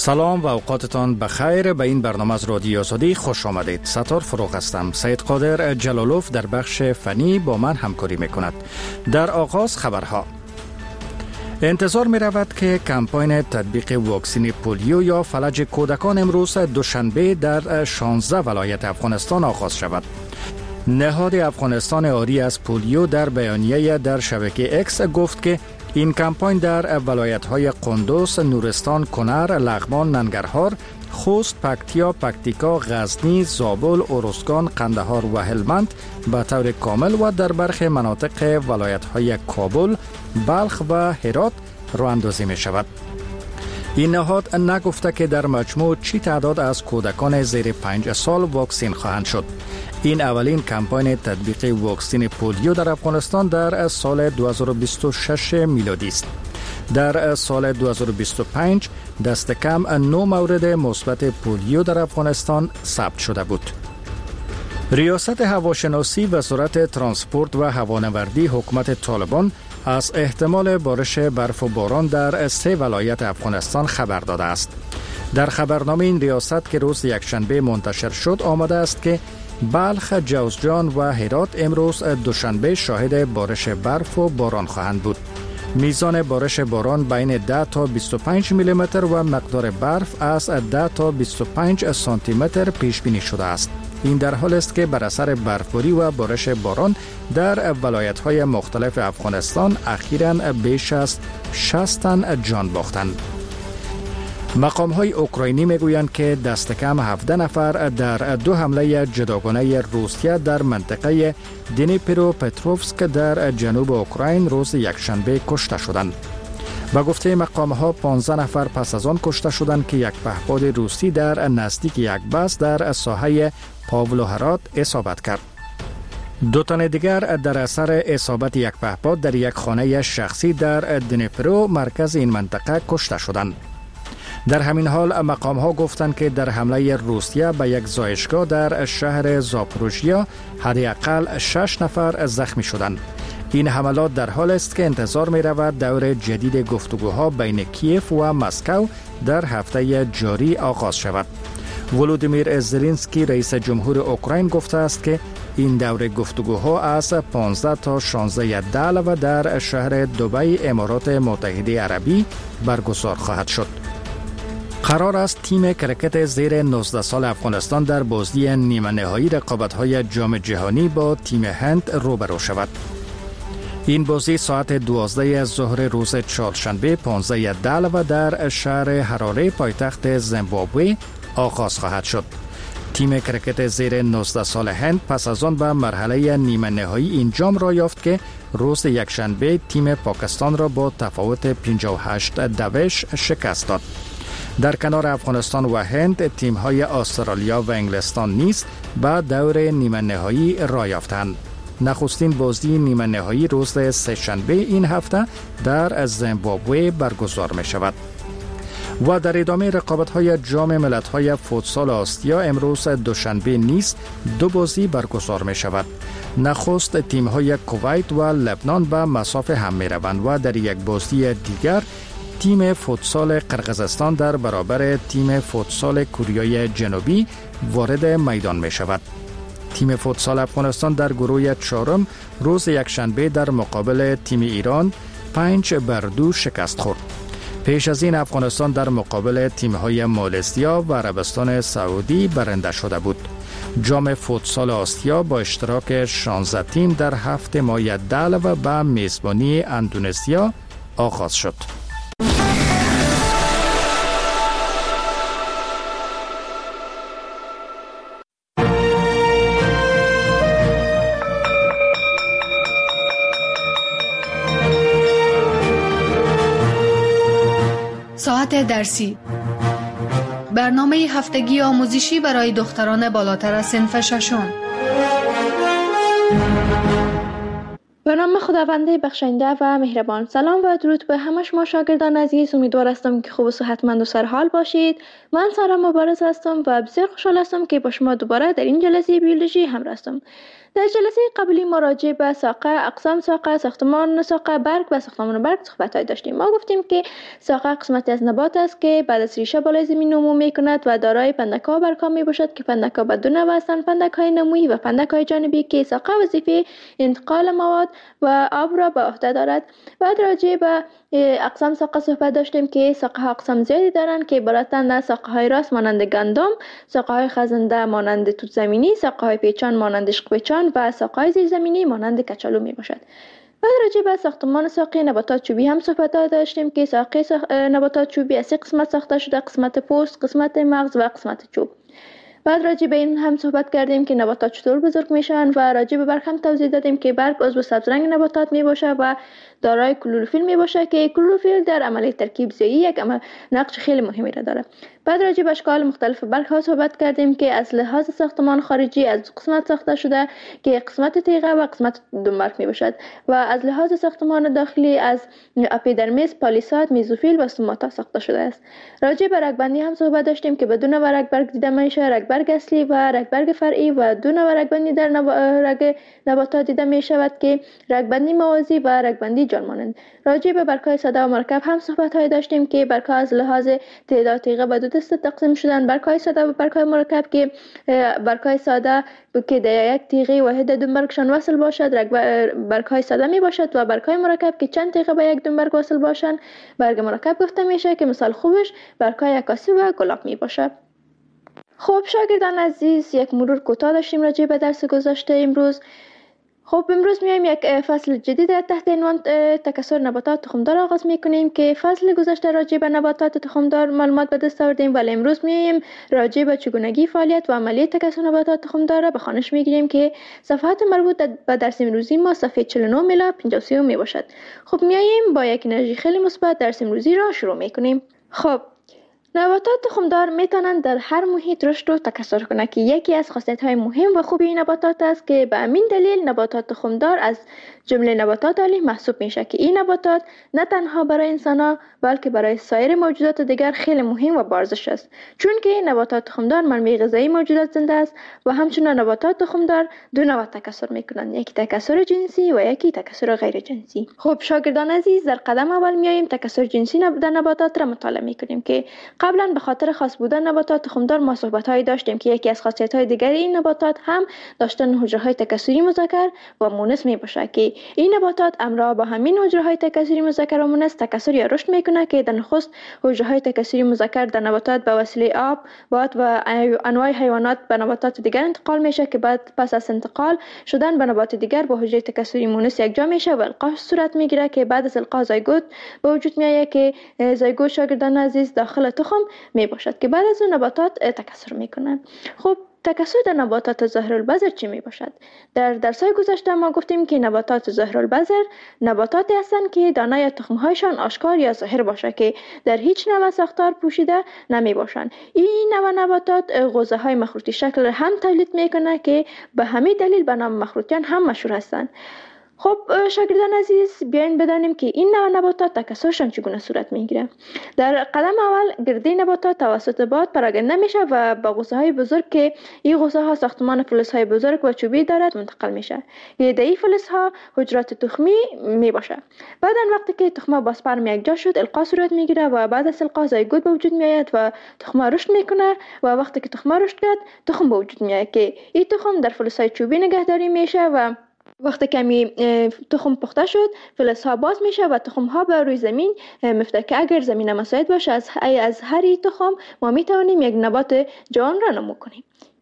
سلام و اوقاتتان بخیر. به این برنامه از رادیو آزادی خوش آمدید. ستار فروغ هستم. سید قادر جلالوف در بخش فنی با من همکاری میکند. در آغاز خبرها. انتظار می رود که کمپاین تطبیق واکسن پولیو یا فلج کودکان امروز دوشنبه در 16 ولایت افغانستان آغاز شود. نهاد افغانستان آری از پولیو در بیانیه در شبکه اکس گفت که این کمپاین در ولایت‌های قندوز، نورستان، کنر، لغمان، ننگرهار، خوست، پکتیا، پکتیکا، غزنی، زابل، ارزگان، قندهار و هلمند به طور کامل و در برخی مناطق ولایت‌های کابل، بلخ و هرات راه اندازی می شود. این نهاد نگفته که در مجموع چی تعداد از کودکان زیر 5 سال واکسن خواهند شد. این اولین کمپاین تطبیق واکسن پولیو در افغانستان در سال 2026 میلادی است. در سال 2025 دست کم 9 مورد مثبت پولیو در افغانستان ثبت شده بود. ریاست هواشناسی وزارت ترانسپورت و هوانوردی حکومت طالبان از احتمال بارش برف و باران در 3 ولایت افغانستان خبر داده است. در خبرنامه این ریاست که روز یکشنبه منتشر شد آمده است که بلخ، جوزجان و هرات امروز دوشنبه شاهد بارش برف و باران خواهند بود. میزان بارش باران بین 10 تا 25 میلیمتر و مقدار برف از 10 تا 25 سانتی متر پیش بینی شده است. این در حال است که بر اثر برفباری و بارش باران در ولایت‌های مختلف افغانستان اخیراً بیش از 60 تن جان باختند. مقام‌های اوکراینی میگویند که دست کم 17 نفر در 2 حمله جداگانه روسیه در منطقه دنیپروپتروفسک در جنوب اوکراین روز یکشنبه کشته شدند. با گفته مقام‌ها 15 نفر پس از آن کشته شدند که یک پهپاد روسی در نزدیک یک بس در ساحه پاولوهراد اصابت کرد. 2 تن دیگر در اثر اصابت یک پهپاد در یک خانه شخصی در دنیپرو مرکز این منطقه کشته شدند. در همین حال مقام‌ها گفتند که در حمله روسیه به یک زایشگاه در شهر زاپروژیا حداقل 6 نفر زخمی شدند. این حملات در حال است که انتظار می رود دور جدید گفتگوها بین کیف و مسکو در هفته جاری آغاز شود. ولودیمیر زلنسکی رئیس جمهور اوکراین گفته است که این دور گفتگوها از 15 تا 16 دلو در شهر دبی امارات متحده عربی برگزار خواهد شد. قرار است تیم کرکت زیر 19 سال افغانستان در بازی نیمه نهایی رقابت‌های جام جهانی با تیم هند روبرو شود. این بازی ساعت 12 ظهر روز چهارشنبه 15 دلو در شهر هراره پایتخت زیمبابوه آغاز خواهد شد. تیم کرکت زیر 19 سال هند پس از آن به مرحله نیمه نهایی این جام را یافت که روز یکشنبه تیم پاکستان را با تفاوت 58 دوش شکست داد. در کنار افغانستان و هند تیم‌های استرالیا و انگلستان نیز به دور نیمه نهایی راه یافتند. نخستین بازی نیمه نهایی روز سه‌شنبه این هفته در زیمبابوه برگزار می شود. و در ادامه رقابت‌های جام ملت‌های فوتسال آسیا امروز دوشنبه نیز 2 بازی برگزار می شود. نخست تیم‌های کویت و لبنان به مسافه هم می روند و در یک بازی دیگر تیم فوتسال قرقیزستان در برابر تیم فوتسال کره جنوبی وارد میدان می شود. تیم فوتسال افغانستان در گروه 4 روز یکشنبه در مقابل تیم ایران 5-2 شکست خورد. پیش از این افغانستان در مقابل تیم‌های مالزیا و عربستان سعودی برنده شده بود. جام فوتسال آسیا با اشتراک 16 تیم در 7 ماه دلو و میزبانی اندونزیا آغاز شد. ساعت درسی، برنامه هفتگی آموزشی برای دختران بالاتر از صنف ششم. به نام خداوند بخشنده و مهربان. سلام و درود به همه شما شاگردان عزیز. امیدوار هستم که خوب و صحتمند و سرحال باشید. من سارا مبارز هستم و بسیار خوشحال هستم که با شما دوباره در این جلسه بیولوژی همراه هستم. در جلسه قبلی ما راجع به ساقه، اقسام ساقه، ساختمان ساقه برگ و ساختمان برگ صحبت داشتیم. ما گفتیم که ساقه قسمتی از نبات است که بعد از ریشه بالای زمین نمو میکند و دارای پندک‌ها و برگ‌ها میباشد که پندک‌ها به دو نوع هستند: پندک‌های نمویی و پندک‌های جانبی که ساقه وظیفه انتقال مواد و آب را به عهده دارد. بعد راجع به اقسام ساقه صحبت داشتیم که ساقه ها اقسام زیادی دارند که عبارتند از ساقه های راست مانند گندم، ساقه های خزنده مانند توت زمینی، ساقه های پیچان مانند عشق پیچان و ساقه های زیرزمینی مانند کچالو می باشد. بعد راجع به ساختمان ساقه نباتات چوبی هم صحبت داشتیم که ساقه نباتات چوبی از 3 قسمت ساخته شده: قسمت پوست، قسمت مغز و قسمت چوب. بعد راجع به این هم صحبت کردیم که نباتات چطور بزرگ میشن و راجع به برگ هم توضیح دادیم که برگ عضو سبز رنگ نباتات می باشه و دارای کلروفیل می باشه که کلروفیل در عملیه ترکیب زایی یک نقش خیلی مهمی را داره. بعد راجع به اشکال مختلف برگ ها صحبت کردیم که از لحاظ ساختمان خارجی از 2 قسمت ساخته شده که قسمت تیغه و قسمت دنبرگ می باشد و از لحاظ ساختمان داخلی از اپیدرمیس، پالیساد، میزوفیل و ستوماتا ساخته شده است. راجع به رگبندی هم صحبت داشتیم که بدون رگبرگ دیده میشه: رگبرگ اصلی و رگبرگ فرعی، و دو نوع رگبندی در رگ نباتات دیده می شود که رگبندی موازی و رگبندی جان مانند. راجع به برگ‌های ساده و مرکب هم صحبت داشتیم که برگ‌ها از لحاظ تعداد تیغه به 2 دسته تقسیم شدن: برگ‌های ساده و برگ‌های مرکب که برگ‌های ساده که در یک تیغه واحد دنبرگشان وصل باشد برگ‌های ساده می باشد و برگ‌های مرکب که چند تیغه به یک دنبرگ وصل باشند برگ مرکب گفته میشه که مثال خوبش برگ‌های عکاسی و گلاب می باشد. خب شاگردان عزیز، یک مرور کوتاه داشتیم راجع به درس گذشته امروز. خب امروز میایم یک فصل جدید تحت عنوان تکثر نباتات تخمدار آغاز میکنیم که فصل گذشته راجع به نباتات تخمدار معلومات به دست آوردیم، ولی امروز میایم راجع به چگونگی فعالیت و عملیه تکثر نباتات تخمدار را به خوانش میگیریم که صفحات مربوط به درس امروزی ما صفحه 49 الی 53 می باشد. خب میایم با یک انرژی خیلی مثبت درس امروزی را شروع میکنیم. خب نباتات تخمدار میتونند در هر محیط رشد و تکثر کنند که یکی از خاصیت‌های مهم و خوبی این نباتات است که به همین دلیل نباتات تخمدار از جمله نباتات عالی محسوب میشه که این نباتات نه تنها برای انسان‌ها بلکه برای سایر موجودات دیگر خیلی مهم و بارزش است، چون که نباتات تخمدار منبع غذایی موجودات زنده است و همچنین نباتات تخمدار 2 نوع تکثر میکنند: یکی تکثر جنسی و یکی تکثر غیر جنسی. خب شاگردان عزیز، در قدم اول میایم تکثر جنسی در نباتات را مطالعه میکنیم که قبلا به خاطر خاص بودن نباتات تخمدار ما صحبت‌هایی داشتیم که یکی از خاصیت‌های دیگر این نباتات هم داشتن حجره‌های تکثری مذکر و مؤنث میباشه که این نباتات همراه با همین حجره‌های تکثری مذکر و مؤنث تکثر یا رشد میکنه که در نخست حجره‌های تکثری مذکر در نباتات به وسیله آب، باد و انواع حیوانات به نباتات دیگر انتقال میشه که بعد پس از انتقال شدن به نبات دیگر با حجره تکثری مؤنث یکجا میشه و القاح صورت میگیره که بعد از القاح زایگوت به وجود میاد که زایگوت شاگردان عزیز داخل تخم می باشد که بعد از اون نباتات تکثر میکنن. خب تکثر در نباتات ظاهرالبذر چی می باشد؟ در درس‌های گذشته ما گفتیم که نباتات ظاهرالبذر نباتاتی هستند که دانه یا تخم‌هایشان آشکار یا ظاهر باشه که در هیچ نوع ساختار پوشیده نمی باشند. این نوع نباتات غوزه‌های مخروطی شکل هم تولید میکنه که به همین دلیل به نام مخروطیان هم مشهور هستند. خب شاگردان عزیز، بیاین بدانیم که این نوع نباتات تکثرشان چگونه صورت میگیره. در قدم اول گرده نباتات توسط باد پراکنده میشه و با غوزه‌های بزرگ که این غوزه‌ها ساختمان فلزهای بزرگ و چوبی دارد منتقل میشه. گرده فلزها حجرات تخمی میباشه. بعد وقتی که تخم با اسپرم یکجا شد القاح صورت میگیره و بعد از القاح زایگوت به وجود میاد و تخم رشد میکنه و وقتی که تخم رشد کرد تخم به وجود میاد که این تخم در فلزهای چوبی نگهداری میشه و وقتی کمی تخم پخته شد فلزها باز میشه و تخمها به روی زمین میفته که اگر زمین مساعد باشه از هر تخم ما میتوانیم یک نبات جوان را نمو کنیم.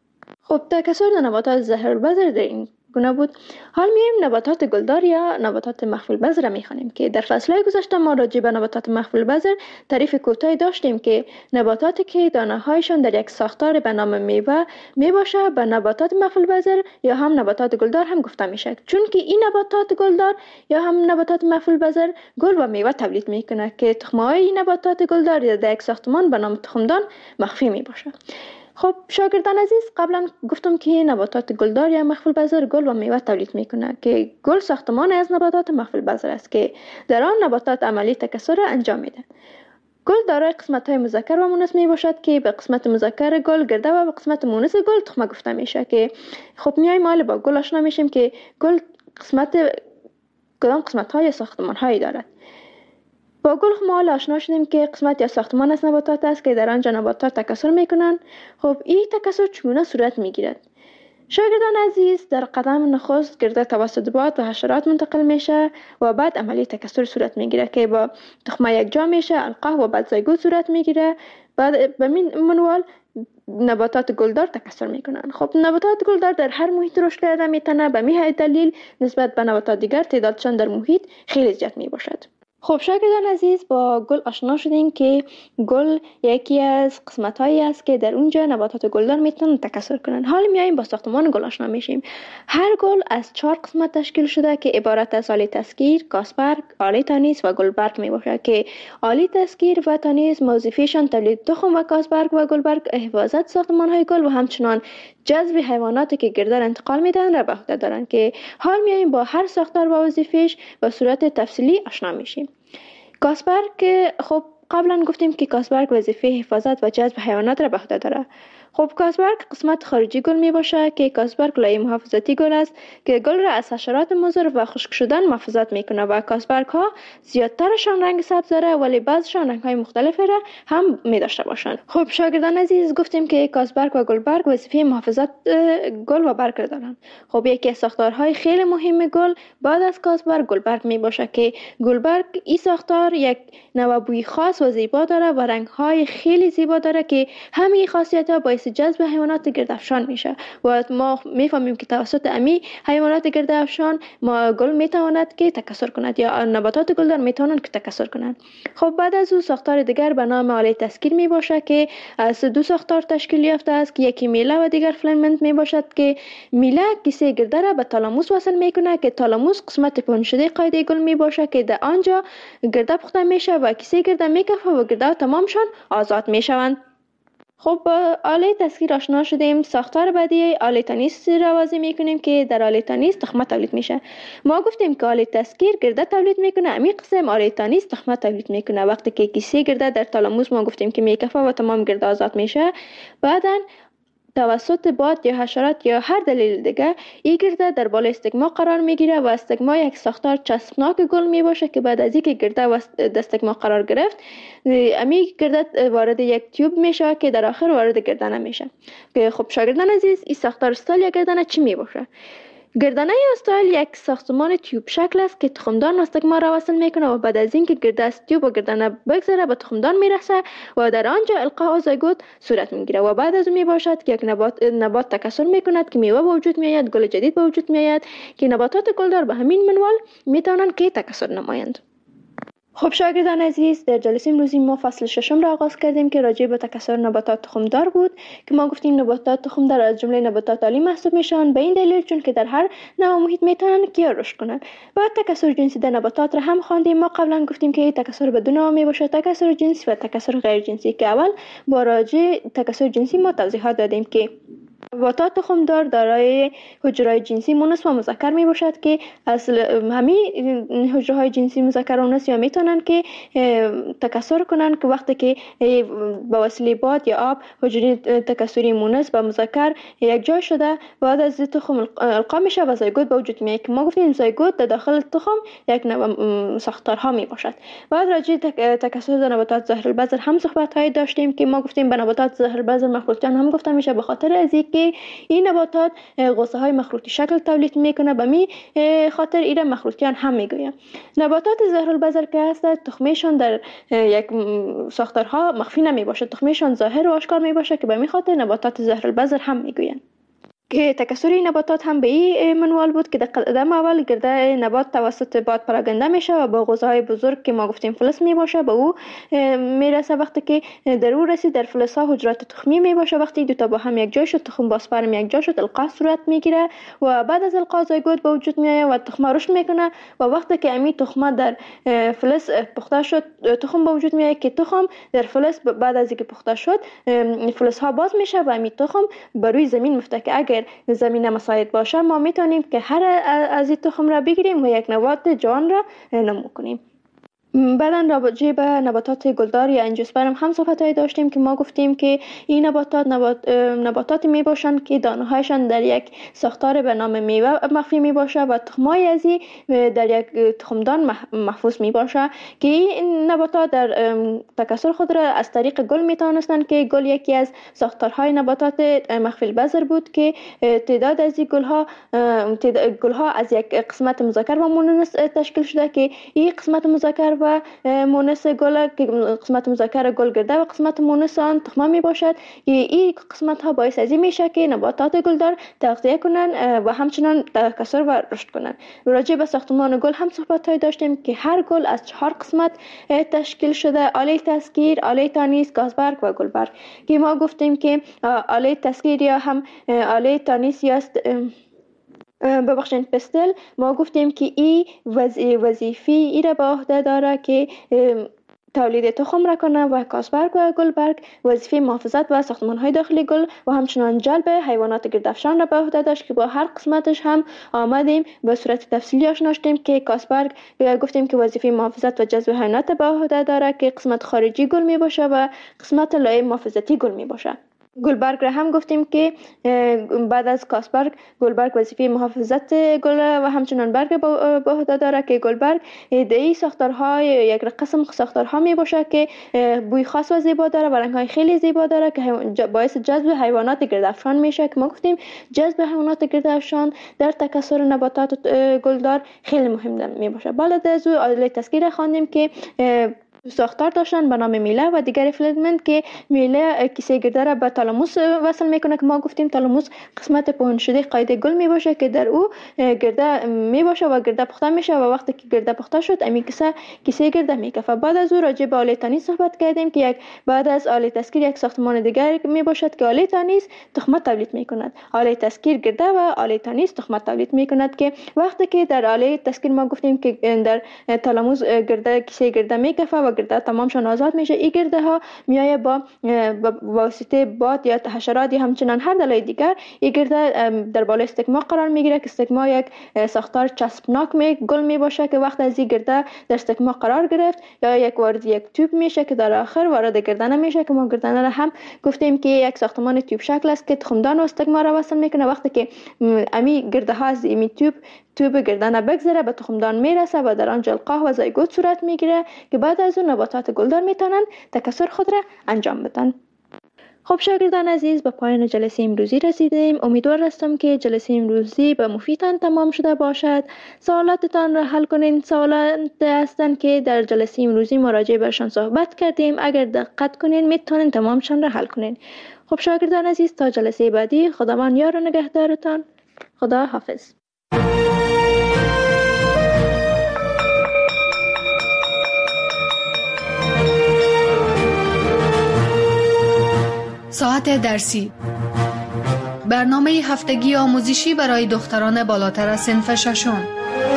خب تکثر نباتات ظاهرالبذر در این گونه بود. حال میایم نباتات گلدار یا نباتات مخفی البذر را میخوانیم که در فصلهای گذشته ما راجع به نباتات مخفی البذر تعریف کوتاهی داشتیم که نباتاتی که دانه هایشان در یک ساختار به نام میوه میباشه به نباتات مخفی البذر یا هم نباتات گلدار هم گفته میشه، چون که این نباتات گلدار یا هم نباتات مخفی البذر گل و میوه تولید میکنه که تخمهای نباتات گلدار در یک ساختمان به نام تخمدان مخفی میباشه. خب شاگردان عزیز، قبلا گفتم که نباتات گلدار یا مخفی البذر گل و میوه تولید میکنه که گل ساختمان از نباتات مخفی البذر است که در آن نباتات عملی تکثر را انجام میده. گل دارای قسمت‌های مذکر و مؤنث می باشد که به قسمت مذکر گل گرده و به قسمت مؤنث گل تخمه گفته میشه. که خب میایم حالا با گل آشنا میشیم که گل کدام قسمت‌های ساختمان‌هایی دارد. با گل ما آشنا شدیم که قسمت یا ساختمان از نباتات است که در آنجا نباتات تکثر میکنند. خب این تکثر چگونه صورت میگیرد؟ شاگردان عزیز، در قدم نخست گرده توسط باد و حشرات منتقل میشه و بعد عملی تکثر صورت میگیره که با تخمه یکجا میشه، القاح و بعد زایگوت صورت میگیره. بعد به منوال نباتات گلدار تکثر میکنن. خب نباتات گلدار در هر محیط رشد کرده میتونه. به همین دلیل نسبت به نباتات دیگر تعدادشان در محیط خیلی زیاد میباشد. خب شاگردان عزیز، با گل آشنا شدیم که گل یکی از قسمت‌هایی است که در اونجا نباتات گلدار میتونن تکثر کنن. حالا میایم با ساختمان گل آشنا میشیم. هر گل از 4 قسمت تشکیل شده که عبارت از آله تسکیر، کاسبرگ، آله تانیس و گلبرگ میباشد که آله تسکیر و تانیس وظیفه‌شان تولید تخم و کاسبرگ و گلبرگ حفاظت ساختمان‌های گل و همچنان جذب حیواناتی که گرده انتقال میدن را به عهده دارند. که حال میایم با هر ساختار و وظیفه‌اش به صورت تفصیلی آشنا میشیم. کاسبرگ، خب قبلا گفتیم که کاسبرگ وظیفه حفاظت و جذب حیوانات را به عهده داره. خب کاسبرگ قسمت خارجی گل می باشه که کاسبرگ لایه محافظتی گل است که گل را از حشرات مضر و خشک شدن محافظت میکنه و کاسبرگ ها زیادترشان رنگ سبز داره ولی بعضشان رنگ های مختلفی را هم می داشته باشند. خب شاگردان عزیز، گفتیم که کاسبرگ و گلبرگ وظیفه محافظت گل و برگ دارند. خب یکی از ساختارهای خیلی مهم گل بعد از کاسبرگ گلبرگ می باشه که گلبرگ این ساختار یک نوع بوی خاص و زیبا داره و رنگ های خیلی زیبا داره که همین خاصیت ها باعث جذب حیوانات گردافشان میشه و ما میفهمیم که توسط امی حیوانات گردافشان ما گل میتواند که تکثر کند یا نباتات گلدار میتوانند که تکثر کنند. خب بعد از او ساختار دیگر به نام آله تسکیر می باشه که از 2 ساختار تشکیل یافته است که یکی میله و دیگر فیلامنت می باشد که میله کیسه گرده را به تالاموس وصل میکنه که تالاموس قسمت پنجشده قاعده گل می باشه که در آنجا گرده پخته میشه و کیسه گرده میکفه و گرده تمامشان آزاد میشوند. خب با آله تسکیر آشنا شدیم. ساختار بعدی آله تانیس را واضح میکنیم که در آله تانیس تخمه تولید میشه. ما گفتیم که آله تسکیر گرده تولید میکنه، امی قسم آله تانیس تخمه تولید میکنه. وقتی که کیسه گرده در تالاموس ما گفتیم که میکفه و تمام گرده آزاد میشه، بعدن توسط باد یا حشرات یا هر دلیل دیگه این گرده در بالای استگما قرار میگیره و استگما یک ساختار چسبناک گل می باشه که بعد از اینکه گرده و استگما قرار گرفت امی گرده وارد یک تیوب میشه که در آخر وارد گردنه میشه. که خب شاگردان عزیز، این ساختار استایل یا گردنه چی می باشه؟ گردنه استایل یک ساختمان تیوب شکل است که تخمدان و استگما را وصل میکنه و بعد از اینکه گرده از تیوب و گردنه بگذره به تخمدان میرسه و در آنجا القاح و زایگوت صورت میگیره و بعد از اون میباشد که یک نبات تکثر میکند که میوه به وجود میآید، گل جدید به وجود میآید که نباتات گلدار به همین منوال میتونن که تکثر نمایند. خب شاگردان عزیز، در جلسه امروزی ما فصل 6 را آغاز کردیم که راجع به تکثر نباتات تخمدار بود که ما گفتیم نباتات تخمدار از جمله نباتات عالی محسوب میشن به این دلیل چون که در هر نوع محیط میتونن که رشد کنند. بعد تکثر جنسی در نباتات را هم خواندیم. ما قبلا گفتیم که تکثر به 2 نوع میباشه، تکثر جنسی و تکثر غیر جنسی، که اول با راجع تکثر جنسی ما توضیحات دادیم که نباتات تخمدار دارای حجره‌های جنسی مؤنث و مذکر می باشد که اصل همین حجره‌های جنسی مذکر و مؤنث یا میتونن که تکثر کنن که وقتی که با وسیله باد یا آب حجره تکثری مؤنث و مذکر یک جای شده بعد از تخم القا میشه و زایگوت به وجود میاد که ما گفتیم زایگوت در داخل تخم یک نوع ساختارها می باشد. بعد راجع تکثر در نباتات ظاهر البذر هم صحبت های داشتیم که ما گفتیم به نباتات ظاهر البذر مخروطیان هم گفته میشه به خاطر از اینکه این نباتات غصه های مخروطی شکل تولید میکنه، به می خاطر ایره مخروطیان هم میگویم. نباتات ظاهر البذر که هست تخمشان در یک ساختارها مخفی نمی باشه، تخمشان ظاهر و آشکار می باشه که به می خاطر نباتات ظاهر البذر هم میگوین. که تکثر نباتات هم به این منوال بود که در قدم اول گرده نبات توسط باد پراگنده میشه و با غوزهای بزرگ که ما گفتیم فلز می باشه به او میرسه. وقتی که در او رسید در فلز ها حجرات تخمی می باشه، وقتی دو تا با هم یک جای شد تخم با سپرم یک جای شد القاح صورت میگیره و بعد از القاح زایگوت به وجود میاد و تخم رشد میکنه و وقتی که امی تخم در فلز پخته شد تخم به وجود میاد که تخم در فلز بعد از اینکه پخته شد فلز ها باز میشه و امی تخم بر روی زمین میفته که اگر زمین مساعد باشه ما میتونیم که هر از این تخم را بگیریم و یک نبات جوان را نمو کنیم. بعداً راجع به نباتات گلدار یا انجیوسپرم هم صحبت‌هایی داشتیم که ما گفتیم که این نباتات می باشند که دانه‌هایشان در یک ساختار به نام میوه مخفی می باشه و تخمای از این در یک تخمدان محفوظ می باشه که این نباتات در تکثر خود را از طریق گل می توانستند که گل یکی از ساختارهای نباتات مخفی البذر بود که تعداد از این گلها از یک قسمت مذکر و مؤنث تشکیل شده که این قسمت مذکر و مؤنث گل که قسمت مذکر گل گرده و قسمت مؤنث آن تخمه می باشد. این قسمت ها باعث از این میشه که نباتات گلدار تغذیه کنن و همچنان تکثر و رشد کنن. راجع به ساختمان گل هم صحبت های داشتیم که هر گل از 4 قسمت تشکیل شده: آله تسکیر، آله تانیس، گازبرگ و گلبرگ که ما گفتیم که آله تسکیر یا هم آله تانیس یا پستل ما گفتیم که این وظیفه ای را به عهده داره که تولید تخم را کنه و گازبرگ و گلبرگ وظیفه محافظت و ساختمان‌های داخلی گل و همچنان جلب حیوانات گردافشان را به عهده داشت که با هر قسمتش هم آمدیم به صورت تفصیلی آشنا شدیم که گازبرگ گفتیم که وظیفه محافظت و جذب حیوانات به عهده داره که قسمت خارجی گل می باشه و قسمت لایه محافظتی گل می باشه. گلبرگ را هم گفتیم که بعد از گازبرگ گلبرگ وظیفه محافظت گل و همچنان برگ به عهده داره که گلبرگ ایده‌ای ساختارهای یک قسم ساختارها می باشه که بوی خاص و زیبا داره و رنگ‌های خیلی زیبا داره که باعث جذب حیوانات گردافشان میشه که ما گفتیم جذب حیوانات گردافشان در تکثر نباتات گلدار خیلی مهم می باشه. بعد از او آله تسکیر خواندیم که ساختار داشتن به نام میله و دیگر فیلمنت که میله کیسه گرده را به تالاموس وصل میکنه که ما گفتیم تالاموس قسمت پهن شده قاعده گل می باشه که در او گرده می باشه و گرده پخته میشه و وقتی که گرده پخته شد امی کیسه گرده میکفه. بعد از او راجع به آله تانیس صحبت کردیم که بعد از آله تسکیر یک ساختمان دیگر می باشد که آله تانیس تخمه تولید میکند. آله تسکیر گرده و آله تانیس تخمه تولید میکند که وقتی که در آله تسکیر ما گفتیم که در تالاموس گرده کیسه گرده میکفه و گرده تمامشان آزاد میشه. این گرده ها میایه با واسطه باد یا حشرات یا همچنان هر دلایل دیگر این گرده در بالای استکما قرار میگیره که استکما یک ساختار چسبناک گل می باشه که وقت از این گرده در استکما قرار گرفت یا یک وارد یک توپ میشه که در آخر وارد گردنه میشه که ما گردنه را هم گفتیم که یک ساختمان توپ شکل است که تخمدان و استکما را وصل میکنه. وقتی که امی گرده ها از این توپ گردنه بگذره به تخمدان میرسه و در آن جلقاه و زایگوت صورت میگیره که بعد از اون نباتات گلدار میتونن تکثر خود را انجام بدن. خب شاگردان عزیز، به پایان جلسه امروزی رسیدیم. امیدوار هستم که جلسه امروزی به مفیدتان تمام شده باشد. سوالاتتان را حل کنین. سوالات هستند که در جلسه امروزی مراجعه برشان صحبت کردیم. اگر دقت کنین میتونین تمامشان را حل کنین. خب شاگردان عزیز، تا جلسه بعدی خداوند یار و نگهدارتان. خدا حافظ. ساعت درسی، برنامه هفتگی آموزشی برای دختران بالاتر از صنف ششم.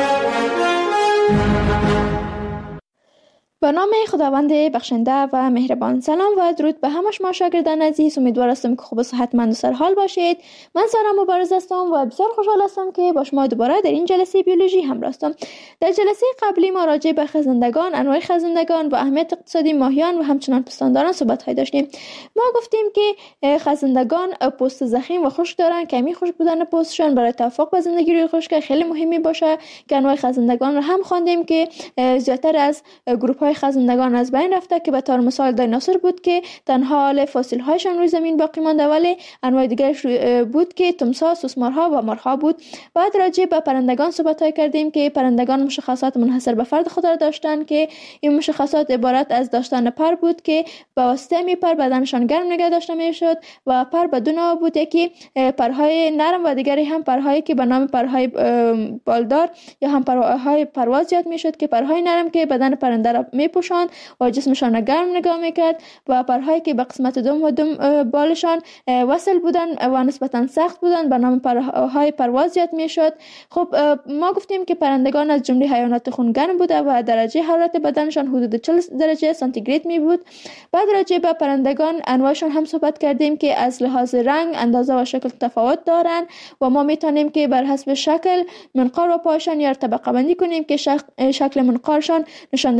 با نام خداوند بخشنده و مهربان. سلام و درود به همه شما شاگردان عزیز. امیدوار هستم که خوب و صحتمند و سرحال باشید. من سارا مبارز هستم و بسیار خوشحال هستم که با شما دوباره در این جلسه بیولوژی همراه هستم. در جلسه قبلی ما راجع به خزندگان، انواع خزندگان و اهمیت اقتصادی ماهیان و همچنان پستانداران صحبت‌های داشتیم. ما گفتیم که خزندگان پوست ضخیم و خشک دارند که خشک بودن پوستشان برای توافق با زندگی روی خشک خیلی مهمی باشه که انواع خزندگان رو هم خواندیم که زیاتر از گروه خزندگان از بین رفته که به طور مثال دایناسور بود که تنها حال فسیل هایشان روی زمین باقی مانده، ولی انواع دیگرش بود که تمساح، سوسمارها و مارها بود. بعد راجع به پرندگان صحبت کردیم که پرندگان مشخصات منحصر به فرد خود را داشتند که این مشخصات عبارت از داشتن پر بود که به واسطه می پر بدنشان گرم نگه داشته میشد و پر به دو نوع بود، یکی پرهای نرم و دیگری هم پرهایی که به نام پرهای بالدار یا هم پرهای پرواز یاد میشد که پرهای نرم که بدن پرنده را میپوشاند و جسمشان را گرم نگاه میکرد و پرهایی که به قسمت دوم و دم بالشان وصل بودن و نسبتا سخت بودن به نام پرهای پرواز یاد میشد. خب ما گفتیم که پرندگان از جمله حیوانات خونگرم بوده و درجه حرارت بدنشان حدود 40 درجه سانتیگراد می بود. بعد راجع به پرندگان انواعشان هم صحبت کردیم که از لحاظ رنگ، اندازه و شکل تفاوت دارند و ما میتونیم که بر حسب شکل منقار و پایشان یا طبقه بندی کنیم که شکل منقارشان نشان دهنده بود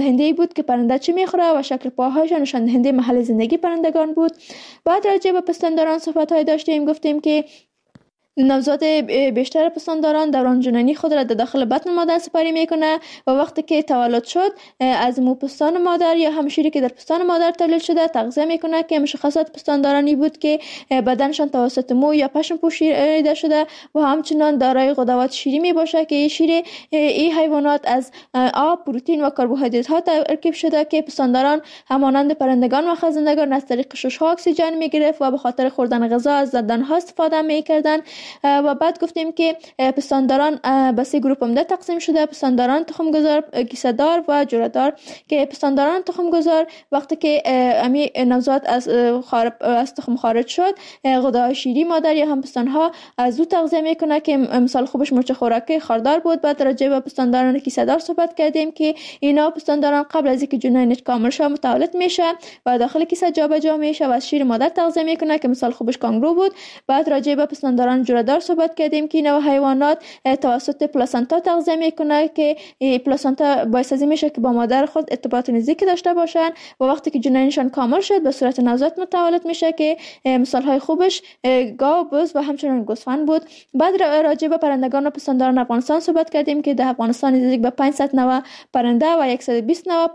بود که پرنده چی میخوره و شکل پاهایش نشان دهنده محل زندگی پرندگان بود. بعد راجع به پستانداران صحبت‌های داشتیم، گفتیم که نوزاد بیشتر پستانداران دوران جنینی خود را در داخل بطن مادر سپری میکنه و وقتی که تولد شد از مو پستان مادر یا هم شیری که در پستان مادر تولید شده تغذیه میکنه، که مشخصات پستاندارانی بود که بدنشان توسط مو یا پشم پوشیده شده و همچنان دارای غدوات شیری می باشه که این حیوانات از آب، پروتئین و کربوهیدرات ها ترکیب شده که پستانداران همانند پرندگان و خزندگان از طریق شش ها اکسیژن میگرفت و به خاطر خوردن غذا از دندانها استفاده میکردن. و بعد گفتیم که پستانداران به سه گروه عمده تقسیم شده: پستانداران تخمگذار، کیسه‌دار و جره‌دار. که پستانداران تخمگذار وقتی که امی نوزاد از تخم خارج شد، غده‌های شیری مادر یا هم پستانها از او تغذیه میکنه که مثال خوبش مرچ خوراکی خاردار بود. بعد راجع به پستانداران کیسه‌دار صحبت کردیم که اینا پستانداران قبل از اینکه جنینش کامل شه متولد میشه و داخل کیسه جابجا میشه و از شیر مادر تغذیه میکنه که مثال خوبش کانگرو بود. بعد راجع به پستانداران جره‌دار صحبت کردیم که اینا حیوانات توسط پلاسنتا تغذیه میکنه که پلاسنتا باعث میشه که با مادر خود ارتباط نزدیک داشته باشن و وقتی که جنینشان کامل شد به صورت نوزاد متولد میشه که مثال های خوبش گاو، بز و همچنین گوسفند بود. بعد راجع به پرندگان و پستانداران افغانستان صحبت کردیم که در افغانستان نزدیک به 500 نوع پرنده و 120 نوع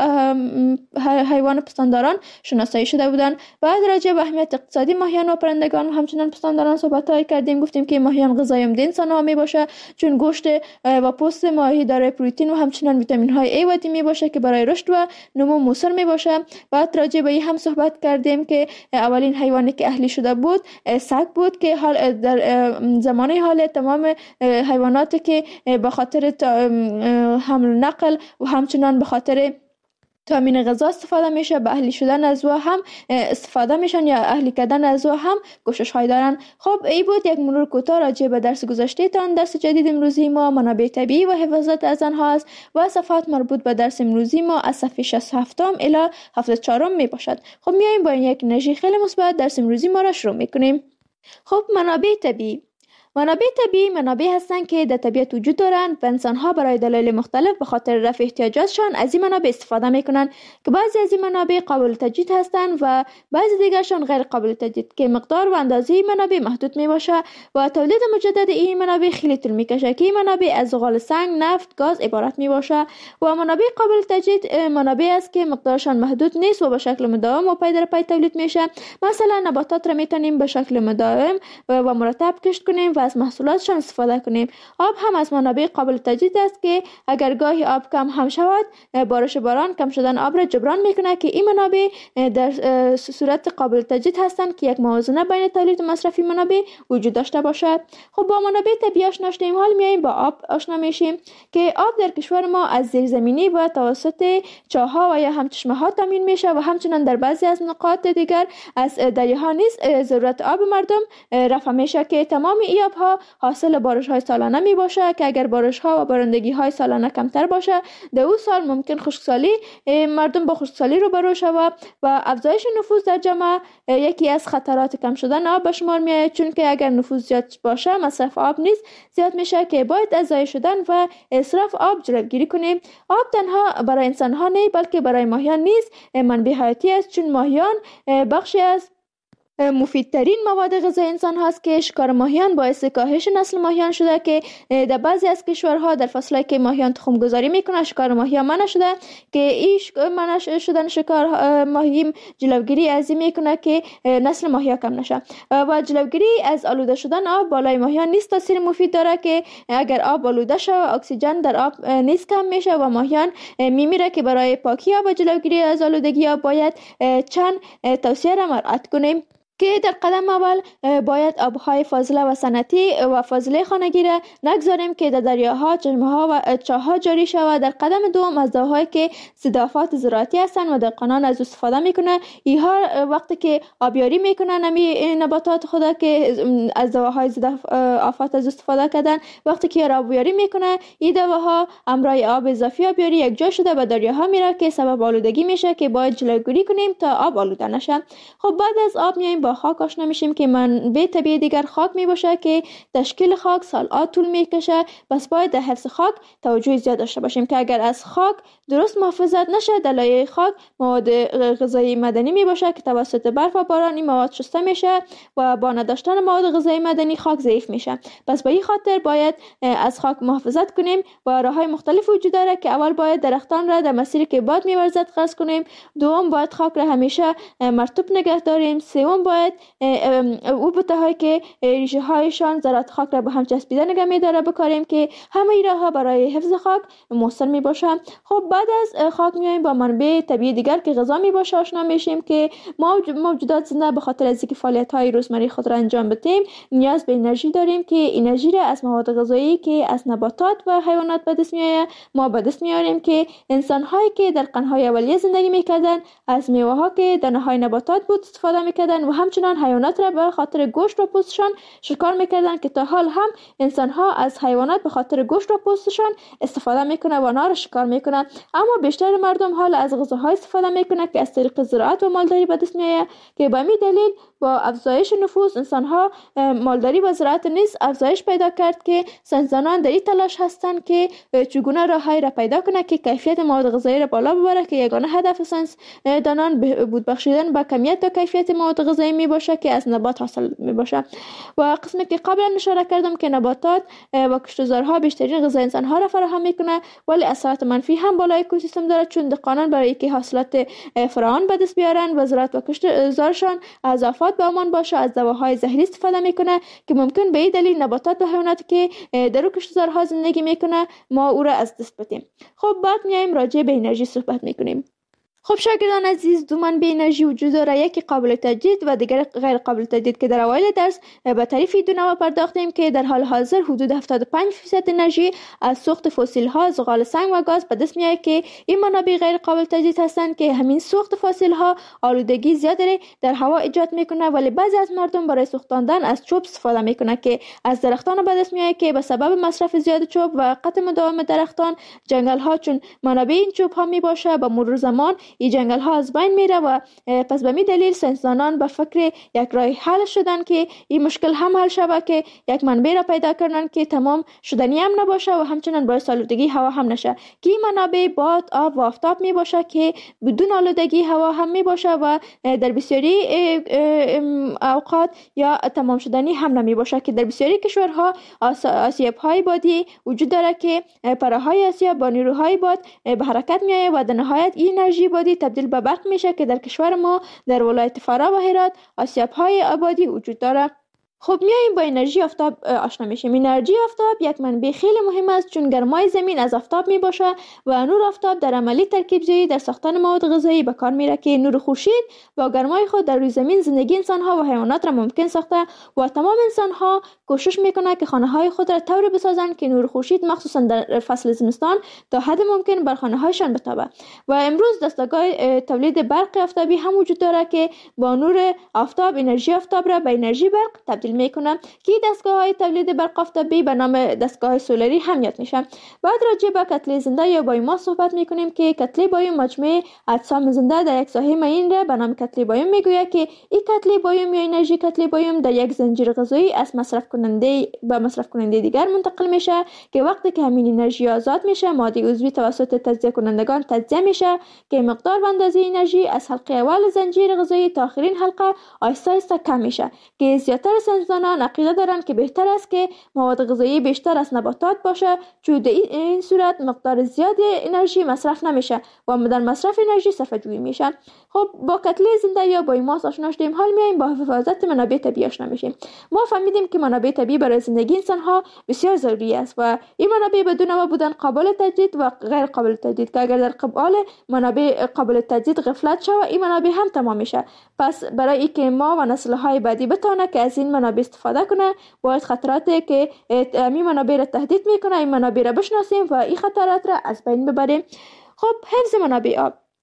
حیوان پستانداران شناسایی شده بودند. بعد راجع به اهمیت اقتصادی ماهیان و پرندگان و همچنین پستانداران صحبت کردیم. گفتیم که ماهیان غذای عمده انسان‌ها می باشه، چون گوشت و پوست ماهی دارای پروتئین و همچنین ویتامین های A و D می باشه که برای رشد و نمو موثر می باشه. بعد راجع به این هم صحبت کردیم که اولین حیوانی که اهلی شده بود سگ بود که حال در زمانه حال تمام حیواناتی که به خاطر حمل و نقل و همچنین به خاطر تامین غذا استفاده میشه، به اهلی شدن از او هم استفاده میشن یا اهلی کردن از او هم کوشش های دارن. خب این بود یک مرور کوتاه راجع به درس گذشته تان. درس جدید امروزی ما منابع طبیعی و حفاظت از آنها است و صفحات مربوط به درس امروزی ما از صفحه 67 الی 74 می باشد. خب میایم با یک انرژی خیلی مثبت درس امروزی ما را شروع میکنیم. خب منابع طبیعی. منابع طبیعی منابع هستند که در طبیعت وجود دارند و انسان‌ها برای دلایل مختلف به خاطر رفع احتیاجاتشان از این منابع استفاده می‌کنند که بعضی از این منابع قابل تجدید هستند و بعضی دیگرشان غیر قابل تجدید که مقدار و اندازه منابع محدود میباشه و تولید مجدد این منابع خیلی طول میکشه که این منابع از زغال سنگ، نفت، گاز عبارت میباشه و منابع قابل تجدید منابع است که مقدارشان محدود نیست و به شکل مداوم و پی در پی تولید میشه. مثلا نباتات را میتونیم به شکل مداوم و مرتب کشت کنیم و از محصولاتشان استفاده کنیم. آب هم از منابع قابل تجدید است که اگر گاهی آب کم هم شود، بارش باران کم شدن آب را جبران میکنه که این منابع در صورت قابل تجدید هستند که یک موازنه بین تولید و مصرف منابع وجود داشته باشد. خب با منابع طبیعی آشنا شدیم، حال میایم با آب آشنا میشیم که آب در کشور ما از زیرزمینی و توسط چاه‌ها و یا هم چشمه‌ها تامین میشه و همچنین در بعضی از نقاط دیگر از دریاها نیز ضرورت آب مردم رفع میشه که تمام این آبها حاصل بارش‌های سالانه می باشه که اگر بارش‌ها و بارندگی‌های سالانه کمتر باشه در اون سال ممکن خشکسالی مردم با خشکسالی روبرو شود و افزایش نفوذ در جامعه یکی از خطرات کم شدن آب به شمار میاد، چون که اگر نفوذ زیاد باشه مصرف آب نیز زیاد میشه که باید از ضایع شدن و اسراف آب جلوگیری کنیم. آب تنها برای انسان‌ها نه بلکه برای ماهیان نیز منبع حیاتی است، چون ماهیان بخشی از مفیدترین مواد غذایی انسان هاست که شکار ماهیان باعث کاهش نسل ماهیان شده که در بعضی از کشورها در فصلی که ماهیان تخم گذاری میکنه شکار ماهیان منع شده که این منع شدن شکار ماهی جلوگیری از این میکنه که نسل ماهیان کم نشه و جلوگیری از آلوده شدن آب بالای ماهیان نیز تاثیر مفید داره که اگر آب آلوده شه اکسیژن در آب نیز کم میشه و ماهیان میمیره که برای پاکی آب و جلوگیری از آلودگی آب باید چند توصیه را مراعات کنیم که در قدم اول باید آبهای فاضله و صنعتی و فاضله خانگی را نگذاریم که در دریاها، چشمه‌ها و چاه‌ها جاری شود. در قدم دوم از دواهایی که ضد آفات زراعتی هستند و دهقانان از استفاده میکنه، اینها وقتی که آبیاری میکنن نباتات خدا که از دواهای ضد آفات از استفاده کردن، وقتی که آبیاری میکنه این دواها همراه آب اضافی آبیاری یک جا شده به دریاها میره که سبب آلودگی میشه که باید جلوگیری کنیم تا آب آلوده نشه. خب بعد از آب میایم با خاک آشنا میشیم که منبع طبیعی دیگر خاک می باشه که تشکیل خاک سال‌ها طول میکشه. پس باید در حفظ خاک توجه زیاد داشته باشیم که اگر از خاک درست محافظت نشه، در لایه خاک مواد غذایی معدنی می باشه که توسط برف و باران این مواد شسته میشه و با نداشتن مواد غذایی معدنی خاک ضعیف میشه. پس به این خاطر باید از خاک محافظت کنیم و راههای مختلف وجود داره که اول باید درختان را در مسیری که باد می‌ورزد قطع کنیم، دوم باید خاک را همیشه مرطوب نگه داریم، سوم باید او بوته‌هایی که ریشه هایشان ذرات خاک را به هم چسبیده نگه می‌داره بکاریم که همه این راه‌ها برای حفظ خاک مؤثر میباشه. خب بعد از خاک میایم با منبع طبیعی دیگر که غذا میباشه آشنا میشیم که ما موجودات زنده به خاطر از اینکه فعالیت‌های روزمره خود را انجام بدیم نیاز به انرژی داریم که انرژی را از مواد غذایی که از نباتات و حیوانات به دست میآید ما به دست میاریم که انسان‌هایی که در قرن‌های اولیه زندگی میکردن از میوه‌ها که دانه‌های نباتات بود استفاده میکردن و همچنان حیوانات را به خاطر گوشت و پوستشان شکار میکردن که تا حال هم انسان‌ها از حیوانات به خاطر گوشت و پوستشان استفاده میکنه و آنها را شکار میکنه. اما بیشتر مردم حال از غذاهای استفاده میکنه که از طریق زراعت و مالداری به دست میآید که به همین دلیل با افزایش نفوس انسان‌ها مالداری و زراعت نیز افزایش پیدا کرد که ساینسدانان در این تلاش هستند که چگونه راه‌هایی را پیدا کنه که کیفیت مواد غذایی را بالا ببره که یگانه هدف ساینسدانان بود بخشیدن به کمیت و کیفیت مواد غذایی می باشه که از نبات حاصل می باشه. و قسمی که قبلا اشاره کردم که نباتات و کشتزارها بیشترین غذای انسان‌ها را فراهم میکنه ولی اثرات منفی هم بالای اکوسیستم داره، چون دهقانان برای اینکه حاصلات فراوان به دست بیارن و زراعت و کشتزارشان از آفات به امان باشه از دواهای زهری استفاده میکنه که ممکن به این دلیل نباتات و حیواناتی که در کشتزارها زندگی میکنه ما او را از دست بدیم. خب بعد میایم راجع به انرژی صحبت میکنیم. خب شاگردان عزیز، دو منبع انرژی وجود داره، یکی قابل تجدید و دیگر غیر قابل تجدید که در اوایل درس به تعریف دو نوع پرداختیم که در حال حاضر حدود 75% انرژی از سوخت فسیل ها، زغال سنگ و گاز به دست میاد که این منابع غیر قابل تجدید هستند که همین سوخت فسیل ها آلودگی زیادی در هوا ایجاد میکنه، ولی بعضی از مردم برای سوختاندن از چوب استفاده میکنه که از درختان به دست میاد که به سبب مصرف زیاد چوب و قطع مداوم درختان جنگل ها چون منابع این چوب ها میباشه به مرور زمان این جنگل ها از بین میره و پس به می دلیل ساینسدانان به فکر یک راه حل شدن که این مشکل هم حل شود که یک منبع را پیدا کردن که تمام شدنی هم نباشه و همچنان باعث آلودگی هوا هم نشه که این منابع باد، آب و آفتاب می باشه که بدون آلودگی هوا هم می باشه و در بسیاری اوقات یا تمام شدنی هم نمی باشه که در بسیاری کشورها آسیاب های بادی وجود داره که پرههای آسیاب با نیروهای باد به حرکت می آید و در نهایت این انرژی بادی تبدیل به برق میشه که در کشور ما در ولایت فرا و هرات آسیاب‌های آبادی وجود داره. خب میایم با انرژی آفتاب آشنا میشیم. انرژی آفتاب یک منبع خیلی مهم است چون گرمای زمین از آفتاب می باشه و نور آفتاب در عملی ترکیب‌زایی در ساختن مواد غذایی به کار میره که نور خورشید با گرمای خود در روی زمین زندگی انسان‌ها و حیوانات را ممکن ساخته و تمام انسان‌ها کوشش میکنه که خانه‌های خود را طوری بسازند که نور خورشید مخصوصا در فصل زمستان تا حد ممکن بر خانه‌هایشان بتابه. و امروز دستگاه تولید برق آفتابی هم وجود داره که با نور آفتاب انرژی آفتاب را به انرژی برق تبدیل میکنه که دستگاه‌های تولید برق آفتابی به نام دستگاه سولری هم یاد میشه. بعد راجع به کتله زنده یا بایوماس صحبت میکنیم که کتله بایوم مجموعه اجسام زنده در یک ساحه معین را به نام کتله بایوم میگوید که این کتله بایوم یا انرژی کتله بایوم در یک زنجیر غذایی از مصرف کننده به مصرف کننده دیگر منتقل میشه که وقتی که همین انرژی آزاد میشه ماده عضوی توسط تجزیه کنندگان تجزیه میشه که مقدار و اندازه انرژی از حلقه اول زنجیر غذایی تا آخرین حلقه آهسته آهسته کم میشه که زیاتر ساینسدانان عقیده دارند که بهتر است که مواد غذایی بیشتر از نباتات باشه چون در این صورت مقدار زیاد انرژی مصرف نمیشه و در مصرف انرژی صرفه جویی میشه. خب با کتله زنده یا بایوماس آشنا شدیم، حال میایم با حفاظت منابع طبیعی آشنا میشیم. ما فهمیدیم که منابع طبیعی برای زندگی انسان ها بسیار ضروری است و این منابع بدون نوع بودن قابل تجدید و غیر قابل تجدید که اگر در قبال منابع قابل تجدید غفلت شود این منابع هم تمام میشه. پس برای اینکه ما و نسل های بعدی بتونه که از این منابع استفاده کنه باید خطراتی که این منابع را تهدید میکنه این منابع را بشناسیم و این خطرات را از بین ببریم. خب حفظ منابع آب.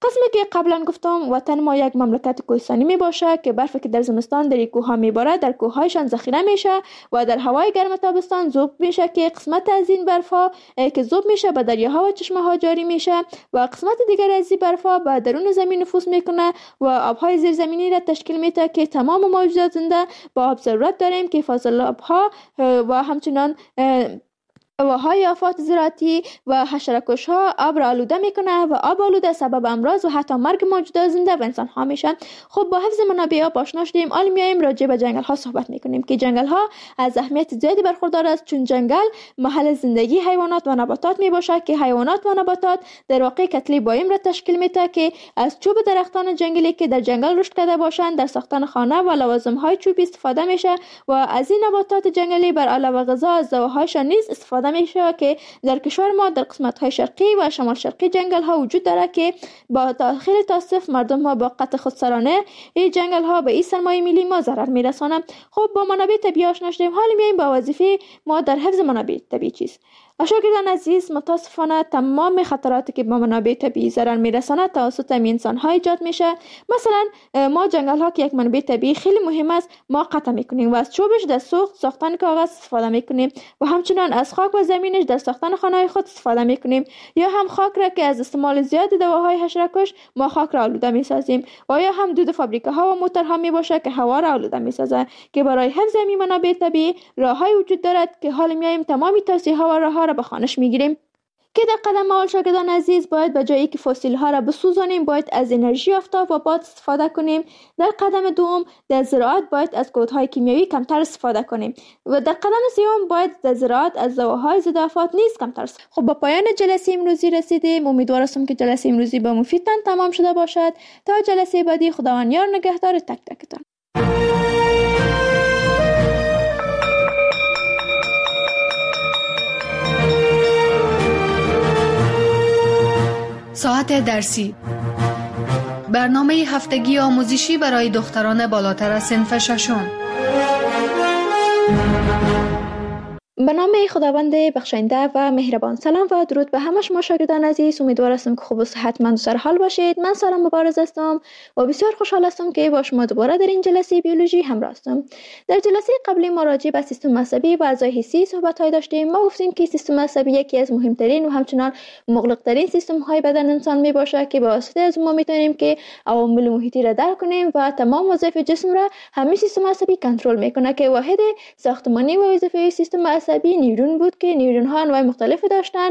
قسمی که قبلا گفتم وطن ما یک مملکت کوهستانی می باشه که برفی که در زمستان در کوه می باره در کوه هایشان ذخیره میشه و در هوای گرم تابستان ذوب میشه که قسمت از این برف ها که ذوب میشه به دریاها و چشمه ها جاری میشه و قسمت دیگر از این برف ها به درون زمین نفوذ میکنه و آبهای زیرزمینی را تشکیل میده که تمام موجودات زنده با آب ضرورت داریم که فاضلاب ها و همچنان هواهای آفات زراعتی و حشره‌کش ها آب را آلوده میکنه و آب آلوده سبب امراض و حتی مرگ موجودات زنده و انسان ها میشن. خب با حفظ منابع آب آشنا شدیم، حالا میایم راجع به جنگل ها صحبت میکنیم که جنگل ها از اهمیت زیادی برخوردار است، چون جنگل محل زندگی حیوانات و نباتات میباشه که حیوانات و نباتات در واقع کتله بایم را تشکیل میده که از چوب درختان جنگلی که در جنگل رشد کرده باشند در ساختن خانه و لوازم های چوبی استفاده میشه و از این نباتات جنگلی بر علاوه غذا از زوهایشان نیز استفاده میشه که در کشور ما در قسمت های شرقی و شمال شرقی جنگل ها وجود داره که با خیلی تاسف مردم ها با قطع خودسرانه این جنگل ها به این سرمایه ملی ما ضرر میرسانند. خب با منابع طبیعی آشنا شدیم، حالا میایم با وظیفه ما در حفظ منابع طبیعی چیست. شاگردان عزیز، متاسفانه تمام خطراتی که با منابع طبیعی ضرر میرساند توسط انسان ها ایجاد میشه. مثلا ما جنگل ها که یک منبع طبیعی خیلی مهم است ما قطع میکنیم و از چوبش در ساختن کاغذ استفاده میکنیم و همچنان از خاک و زمینش در ساختن خانه های خود استفاده میکنیم، یا هم خاک را که از استعمال زیاد دواهای حشره‌کش ما خاک را آلوده میسازیم و یا هم دود فابریکه ها و موتورها میباشه که هوا را آلوده میسازه. که برای حفظ این منابع طبیعی راههای وجود دارد که حالا میایم تمامی توصیه ها و راهها را به خوانش میگیریم. که در قدم اول شاگردان عزیز باید به جایی که فسیل ها را بسوزانیم باید از انرژی آفتاب و باد استفاده کنیم. در قدم دوم در زراعت باید از کودهای کیمیایی کمتر استفاده کنیم و در قدم سوم باید در زراعت از دواهای ضد آفات نیز کمتر استفاده. خب با پایان جلسه امروزی رسیدیم. امیدوارم که جلسه امروزی با مفیدتان تمام شده باشد. تا جلسه بعدی خداوند یار نگهدار تک تکتان. ساعت درسی، برنامه هفتگی آموزشی برای دختران بالاتر از صنف ششم. به نام خداوند بخشنده و مهربان. سلام و درود به همه شما شاگردان عزیز. امیدوارم که خوب و صحتمند و سرحال باشید. من سارا مبارز هستم و بسیار خوشحال هستم که با شما دوباره در این جلسه بیولوژی همراه هستم. در جلسه قبلی ما راجع به سیستم عصبی و اعضای حسی صحبت‌های داشتیم. ما گفتیم که سیستم عصبی یکی از مهمترین و همچنان مغلق‌ترین سیستم‌های بدن انسان میباشه که با واسطه از ما میتونیم که عوامل محیطی را درک کنیم و تمام وظایف جسم را همین سیستم عصبی کنترل میکنه که واحد ساختمانی و وظیفه سیستم عصبی نیورون بود که نیورون ها انواع مختلفی داشتن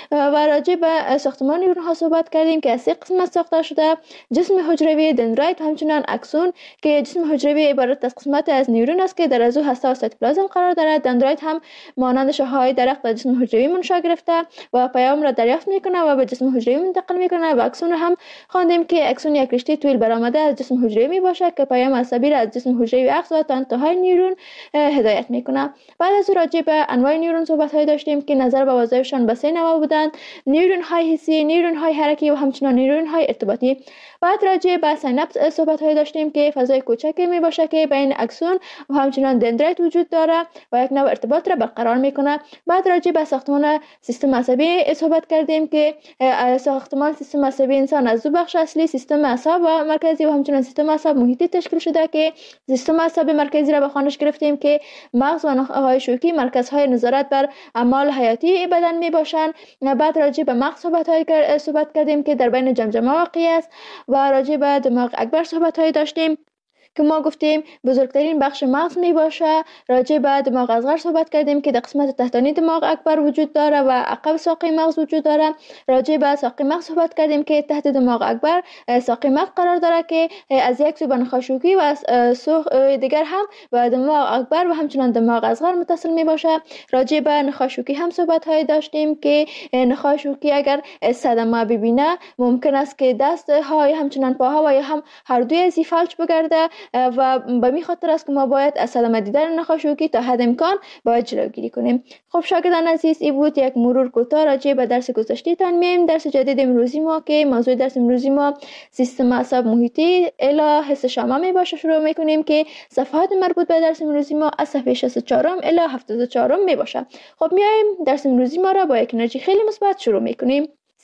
و راجع به ساختمان نیورون ها صحبت کردیم که از سه قسمت ساخته شده: جسم حجروی، دندرایت و همچنان اکسون. که جسم حجروی عبارت از قسمت از نیورون است که در ازو هسته و سایتوپلازم قرار دارد. دندرایت هم مانند شاخه‌های درخت در جسم حجروی منشأ گرفته و پیام را دریافت میکنه و به جسم حجروی منتقل میکنه. و اکسون هم خواندیم که اکسون یک رشته طویل برآمده از جسم حجروی میباشه که پیام عصبی را از جسم حجروی اخذ و تا انتهای نیورون هدایت میکنه. بعد از راجع به انواع نیورون صحبت‌های داشتیم که نظر به وظایفشان به 3 نوع بودند: نیورون های حسی، نیورون های حرکی و همچنان نیورون های ارتباطی. بعد راجع به سیناپس صحبت‌های داشتیم که فضای کوچکی میباشه که بین اکسون و همچنان دندرایت وجود داره و یک نوع ارتباط را برقرار میکنه. بعد راجع به ساختمان سیستم عصبی صحبت کردیم که ساختمان سیستم عصبی انسان از دو بخش اصلی: سیستم اعصاب و مرکزی و همچنان سیستم اعصاب محیطی تشکیل شده که سیستم اعصاب مرکزی را به خوانش گرفتیم که مغز و نخاع شوکی مرکزهای نظارت بر اعمال حیاتی بدن میباشند. بعد راجع به مغز صحبت کردیم که در بین جمجمه واقع است و راجع به دماغ اکبر صحبت‌های داشتیم که ما گفتیم بزرگترین بخش مغز می باشه. راجع به دماغ اصغر صحبت کردیم که در قسمت تحتانی دماغ اکبر وجود داره و عقب ساقه مغز وجود داره. راجع به ساقه مغز صحبت کردیم که تحت دماغ اکبر ساقه مغز قرار داره که از یک سو به نخاع شوکی و از سو دیگر هم به دماغ اکبر و همچنان دماغ اصغر متصل می باشه. راجع به نخاع شوکی هم صحبت های داشتیم که نخاع شوکی اگر صدمه ببینه ممکن است که دست های همچنان پاها و یا هم هر دوی از فلج بگرده و به می خاطر است که ما باید از صدمه دیدن نخاع شوکی تا حد امکان باید جلوگیری کنیم. خب شاگردان عزیز، این بود یک مرور کوتاه راجع به درس گذشته تان. میایم درس جدید امروزی ما که موضوع درس امروزی ما سیستم اعصاب محیطی الی حس شامه می باشه. شروع میکنیم که صفحات مربوط به درس امروزی ما از صفحه 64 الی 74 می باشه. خب میایم درس امروزی ما را با یک انرژی خیلی مثبت شروع میکنیم.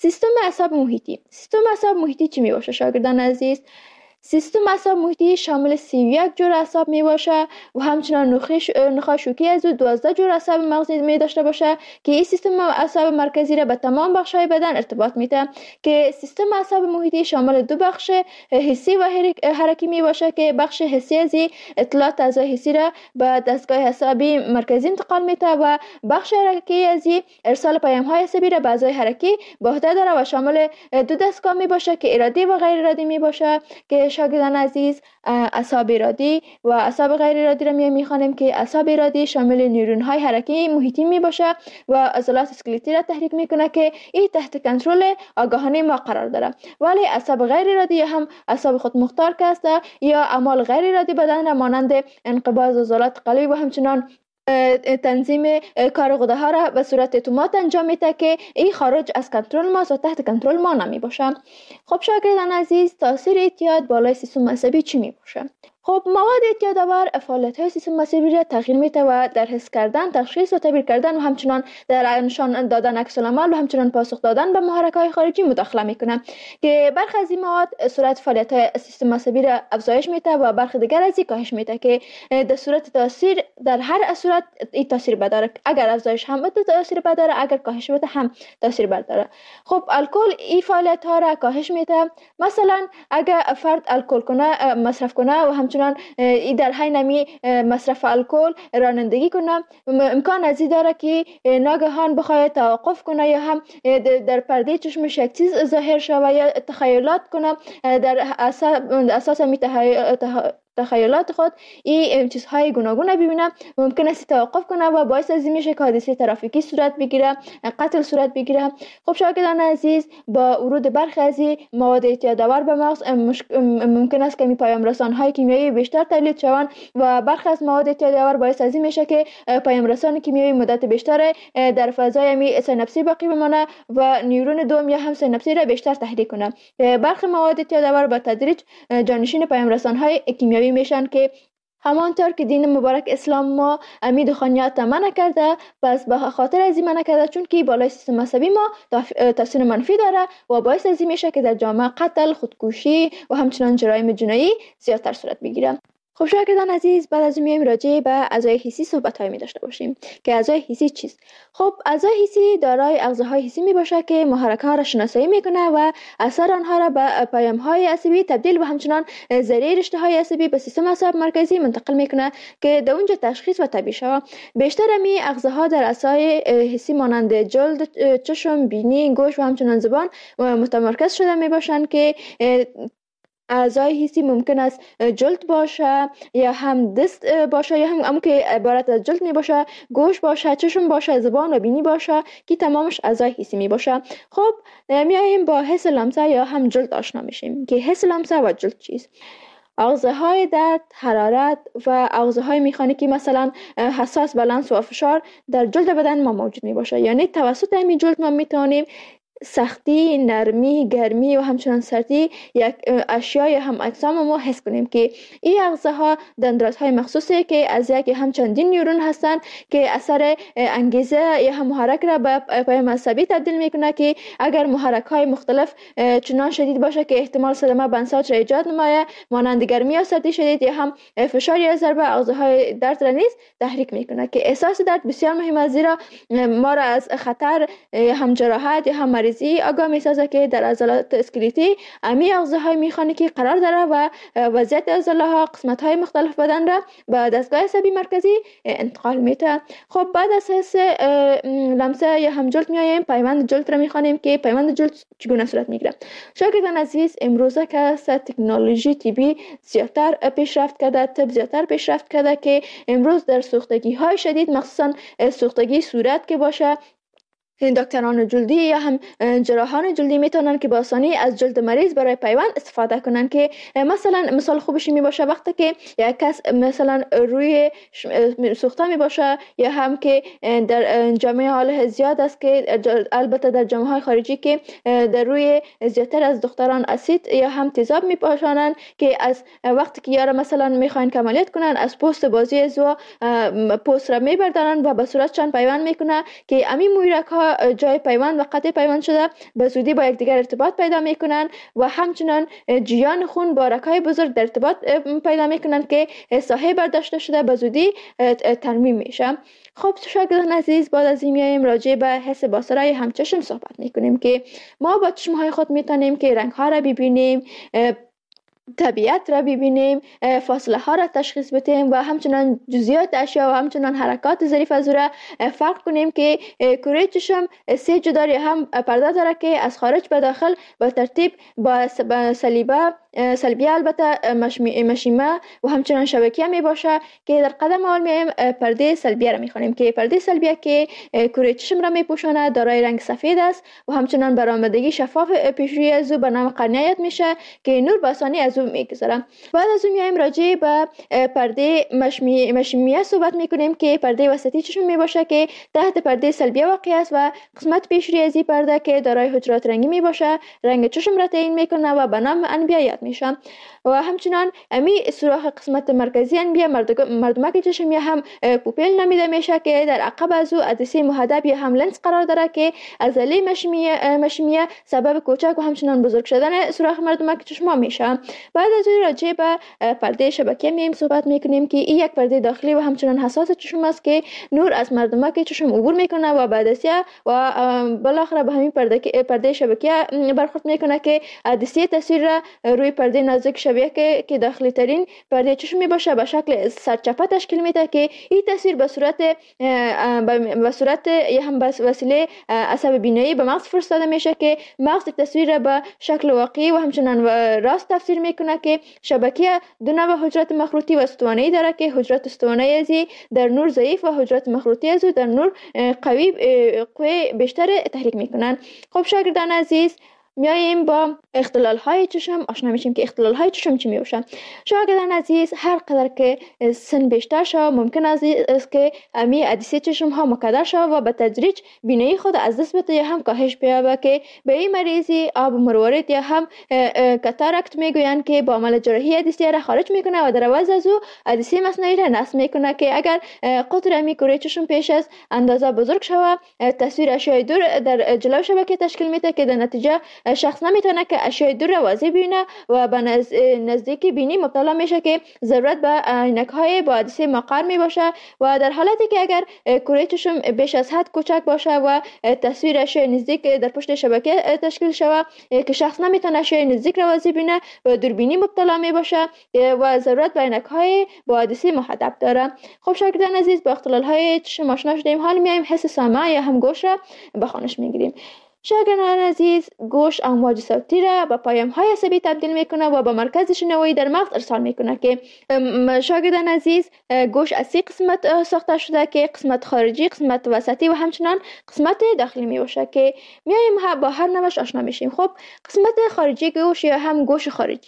سیستم اعصاب محیطی چی می باشه شاگردان عزیز؟ سیستم اعصاب محیطی شامل 31 جور اعصاب می باشه و همچنان نخاع شوکی از 12 جور اعصاب مغزی می داشته باشه که این سیستم اعصاب مرکزی را به تمام بخش‌های بدن ارتباط میده که سیستم اعصاب محیطی شامل 2 بخش حسی و حرکی می باشه که بخش حسی از اطلاعات اعضای حسی را به دستگاه عصبی مرکزی انتقال میده و بخش حرکی از ارسال پیام‌های عصبی را به اعضای حرکی به عهده داره و شامل 2 دستگاه می باشه که ارادی و غیر ارادی می باشه که شاگردان عزیز اعصاب ارادی و اعصاب غیر ارادی را می‌خوانیم که اعصاب ارادی شامل نیورون‌های حرکتی محیطی میباشه و عضلات اسکلتی را تحریک میکنه که این تحت کنترل آگاهانه ما قرار داره، ولی اعصاب غیر ارادی هم اعصاب خودمختار که است یا اعمال غیر ارادی بدن را مانند انقباض عضلات قلبی و همچنان تنظیم کار غده ها را به صورت اتومات انجام میده که این خارج از کنترل ما و تحت کنترل ما نمی باشه. خب شاگردان عزیز، تاثیر اعتیاد بالای سیستم عصبی چی می باشه؟ خب مواد اعتیادآور فعالیت‌های سیستم عصبی را تغییر میده و در حس کردن، تشخیص و تعبیر کردن و همچنان در نشان دادن عکس‌العمل و همچنان پاسخ دادن به محرک‌های خارجی مداخله میکنه که برخی از این مواد سرعت فعالیت‌های سیستم عصبی را افزایش میده و برخی دیگر از این کاهش میده که در صورت تاثیر در هر صورت این تاثیر بداره، اگر افزایش هم بده تاثیر بداره، اگر کاهش بده هم تاثیر بداره. خب الکل این فعالیت‌ها را کاهش میده. مثلا اگر فرد الکل کنه، مصرف کنه و همچنان در حین نمی مصرف الکل رانندگی کنه، امکان از این داره که ناگهان بخواد توقف کنه یا هم در پرده چشمش یک چیز ظاهر شود یا تخیلات کنه در اساس تخیلات خود این چیزهای گوناگون ببینه، ممکن است توقف کنه و باعث از این میشه که حادثه ترافیکی صورت بگیره، قتل صورت بگیره. خب شاگردان عزیز، با ورود برخی از مواد اعتیادآور به مغز ممکن است که پیام‌رسان‌های کیمیایی بیشتر تولید شوند و برخی از مواد اعتیادآور باعث از این میشه که پیام‌رسان کیمیایی مدت بیشتر در فضای سیناپسی باقی بمانه و نیورون دوم یا هم سیناپسی را بیشتر تحریک کنه. برخی مواد اعتیادآور به تدریج جانشین پیام‌رسان‌های کیمیایی میشن که همانطور که دین مبارک اسلام ما امی دخانیات منع کرده، پس به خاطر از این منع کرده چون که بالای سیستم عصبی ما تاثیر منفی داره و باعث از این میشه که در جامعه قتل، خودکشی و همچنان جرایم جنایی زیادتر صورت بگیره. خب شاگردان عزیز، بعد از میایم راجع به اعضای حسی صحبت‌های می داشته باشیم که اعضای حسی چیست؟ خب اعضای حسی دارای اغزاهای حسی می باشه که محرک‌ها را شناسایی میکنه و اثر آنها را به پیام‌های عصبی تبدیل و همچنان ذریعه رشته‌های عصبی به سیستم عصب مرکزی منتقل میکنه که در اونجا تشخیص و تعبیر شود. بیشتر می اغزاها در اعضای حسی مانند جلد، چشم، بینی، گوش و همچنان زبان متمرکز شده می باشند که اعضای حسی ممکن است جلد باشه یا هم دست باشه یا هم که عبارت از جلد می باشه، گوش باشه، چشم باشه، زبان و بینی باشه که تمامش اعضای حسی می باشه. خب میایم با حس لمسه یا هم جلد آشنا میشیم که حس لمسه و جلد چیست. اغزاهای درد، حرارت و اغزاهای مکانیکی مثلا حساس به لمس و فشار در جلد بدن ما موجود می باشه، یعنی توسط همین جلد ما میتونیم سختی، نرمی، گرمی و همچنان سردی یک اشیای هم اجسام ما حس کنیم که این اغزاها دندانهای مخصوصی که از یک هم چندین نیورون هستند که اثر انگیزه یا هم محرک را به پیام عصبی تبدیل میکنه که اگر محرک های مختلف چنان شدید باشه که احتمال صدمه به انساج را ایجاد نمایه، مانند گرمی یا سردی شدید یا هم فشار یا ضربه، اغزاهای درد را نیز تحریک میکنه که احساس درد بسیار مهم است، زیرا ما را از خطر هم جراحت یا هم آگاه می‌سازه که در عضلات اسکلتی امی اغزاهای مکانیکی قرار داره و وضعیت عضله‌ها قسمت‌های مختلف بدن را به دستگاه عصبی مرکزی انتقال میده. خب بعد از حس لمسه یا هم جلد میایم پیوند جلد را می‌خوانیم که پیوند جلد چگونه صورت میگیره. شاگردان عزیز، امروزه که تکنولوژی طبی زیادتر پیشرفت کرده، طب زیادتر پیشرفت کرده که امروز در سوختگی‌های شدید، مخصوصا سوختگی صورت که باشه، دکتران جلدی یا هم جراحان جلدی میتونن که با آسانی از جلد مریض برای پیوند استفاده کنن که مثال خوبش می باشه وقتی که یک کس مثلا روی سوخته می باشه یا هم که در جامعه حال زیاد است که البته در جامعه های خارجی که در روی زیادتر از دختران اسید یا هم تیزاب می پاشانن که از وقتی که یارا مثلا میخواین که عملیات کنن از پوست بازی زو پوست را میبردارن و به صورت چند پیوند میکنه که امی مویرک ها با جای پیوند و قطع پیوند شده به زودی با یکدیگر ارتباط پیدا میکنن و همچنان جریان خون با رگ‌های بزرگ در ارتباط پیدا میکنن که ساحه برداشته شده به زودی ترمیم میشه. خب شاگردان عزیز، بعد از این میایم راجع به حس بصری همچشم صحبت میکنیم که ما با چشمهای خود میتونیم که رنگ ها را ببینیم، طبیعت را ببینیم، فاصله ها را تشخیص بدیم و همچنان جزئیات اشیا و همچنان حرکات ظریف از او را فرق کنیم که کره چشم سه جداری هم پرده داره که از خارج به داخل با ترتیب با سلبیه البته مشیمه و همچنان شبکیه می باشه که در قدم اول میایم پرده سلبیه را میخوانیم که پرده سلبیه که کره چشم را میپوشانه دارای رنگ سفید است و همچنان برآمدگی شفاف پیشروی از او به نام قرنیه میشه که نور به آسانی از او میگذره. بعد از اون میایم راجع به پرده مشیمیه صحبت میکنیم که پرده وسطی چشم می باشه که تحت پرده سلبیه واقع است و قسمت پیشروی از این پرده که دارای حجرات رنگی می باشه رنگ چشم را تعیین میکنه و به نام انبیه میشه. و همچنان امی سوراخ قسمت مرکزی انبیه مردمک چشم یا هم پوپیل نامیده میشه که در عقب از او عدسه محدب یا هم لنز قرار داره که عضله مشیمیه سبب کوچک و همچنان بزرگ شدن سوراخ مردمک چشم میشه. بعد از این راجع به پرده شبکیه میایم صحبت میکنیم که این یک پرده داخلی و همچنان حساس چشم است که نور از مردمک چشم عبور میکنه و بعد از و بالاخره به همین پرده شبکیه برخورد میکنه که عدسه تصویر را روی پرده نازک شبیه که داخلی ترین پرده چشم می باشه به شکل سرچپه تشکیل میده که این تصویر به صورت یا هم به وسیله عصب بینایی به مغز فرستاده میشه که مغز تصویر را به شکل واقعی و همچنان راست تفسیر میکنه که شبکیه دو نوع حجرات مخروطی و استوانه‌ای داره که حجرات استوانه‌ای ازی در نور ضعیف و حجرات مخروطی ازو در نور قوی بیشتر تحریک میکنن. خب شاگردان عزیز، میاییم با اختلال های چشم آشنا میشیم که اختلال های چشم چی میباشن. شاگردان عزیز، هر قدر که سن بیشتر شود ممکن است که امی عدسه چشم ها مکدر شود و به تدریج بینایی خود از دست بده یا هم کاهش بیابه که به این مریضی آب مروارید یا هم کاتاراکت میگویند که با عمل جراحی عدسه را خارج میکنه و در عوض از او عدسه مصنوعی را نصب میکنه که اگر قطر امی کره چشم پیش از اندازه بزرگ شود تصویر اشیاء دور در جلو شبکه تشکیل میده که در نتیجه شخص نمیتونه که اشیاء دور را واضح ببینه و به نزدیکی بینی مبتلا میشه که ضرورت به عینک های با عدسه مقر می باشه و در حالتی که اگر کره چشم بیش از حد کوچک باشه و تصویر اشیاء نزدیک در پشت شبکه تشکیل شود که شخص نمیتونه اشیاء نزدیک را واضح ببینه و دوربینی مبتلا می باشه و ضرورت به عینک های با عدسه محدب داره. خب شاگردان عزیز، با اختلال های چشم آشنا شدیم، حالا میایم حس سمع یا هم گوش را به خوانش میگیریم. شاگردان عزیز، گوش امواج صوتی را به پیام‌های عصبی تبدیل میکنه و به مرکز شنوایی در مغز ارسال میکنه که شاگردان عزیز، گوش از سه قسمت ساخته شده که قسمت خارجی، قسمت وسطی و همچنان قسمت داخلی میباشه که میایم با هر نوعش آشنا میشیم. خب قسمت خارجی گوش یا هم گوش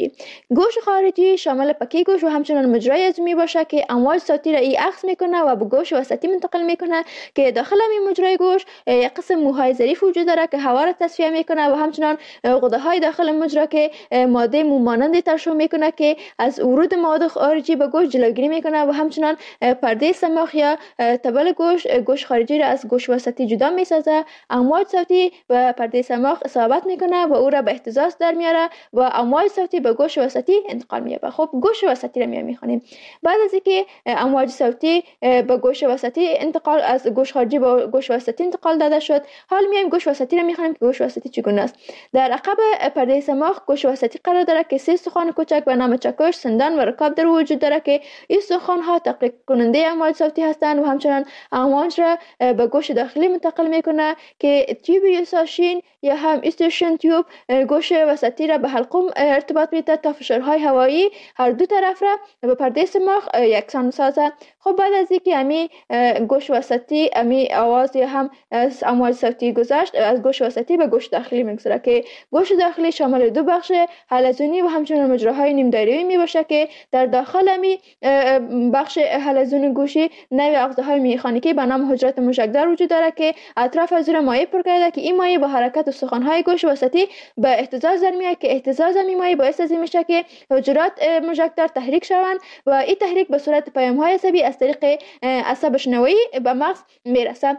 خارجی شامل پکی گوش و همچنان مجرای از میباشه که امواج صوتی را عکس میکنه و به گوش وسطی منتقل میکنه که داخل این مجرای گوش یک قسم موهای ظریف وجود داره که هوا را تصفیه میکنه و همچنان غده های داخل مجرا که ماده مومانند ترشح میکنه که از ورود مواد خارجی به گوش جلوگیری میکنه و همچنان پرده سماخ یا تبل گوش خارجی را از گوش وسطی جدا میسازه. امواج صوتی به پرده سماخ اصابت میکنه و او را به اهتزاز در میاره و امواج صوتی به گوش وسطی انتقال مییابه. خب گوش وسطی را میخوانیم. بعد از اینکه امواج صوتی به گوش وسطی انتقال از گوش خارجی به گوش وسطی انتقال داده شد، حال میایم گوش وسطی را میخوانیم که گوش وسطی چگونه است. در عقب پرده سماخ گوش وسطی قرار داره که سه استخوان کوچک به نام چکش، سندان و رکاب در وجود داره که این استخوان ها تقلیق کننده امواج صوتی هستند و همچنان امواج را به گوش داخلی منتقل میکنه که تیوب یوساشین یا هم استوشن تیوب گوش وسطی را به حلقوم ارتباط میده تا فشارهای هوایی هر دو طرف را به پرده سماخ یکسان سازه. خب بعد از اینکه امی گوش وسطی امی آواز یا هم امواج صوتی گذشت، از گوش وسطی به گوش داخلی میگذره که گوش داخلی شامل دو بخش حلزونی و همچنان مجراهای نیم دایره‌ای میباشه که در داخل امی بخش حلزون گوشی نوع اغزاهای میخانیکی به نام حجرات موشکدار وجود داره که اطراف از مایع پر کرده که این مایع با حرکت استخوان‌های گوش وسطی به اهتزاز در میاد که اهتزاز این مایع باعث از این میشه که حجرات موشکدار تحریک شوند و این تحریک به صورت پیام‌های عصبی از طریق عصب شنوایی به مغز میرسه.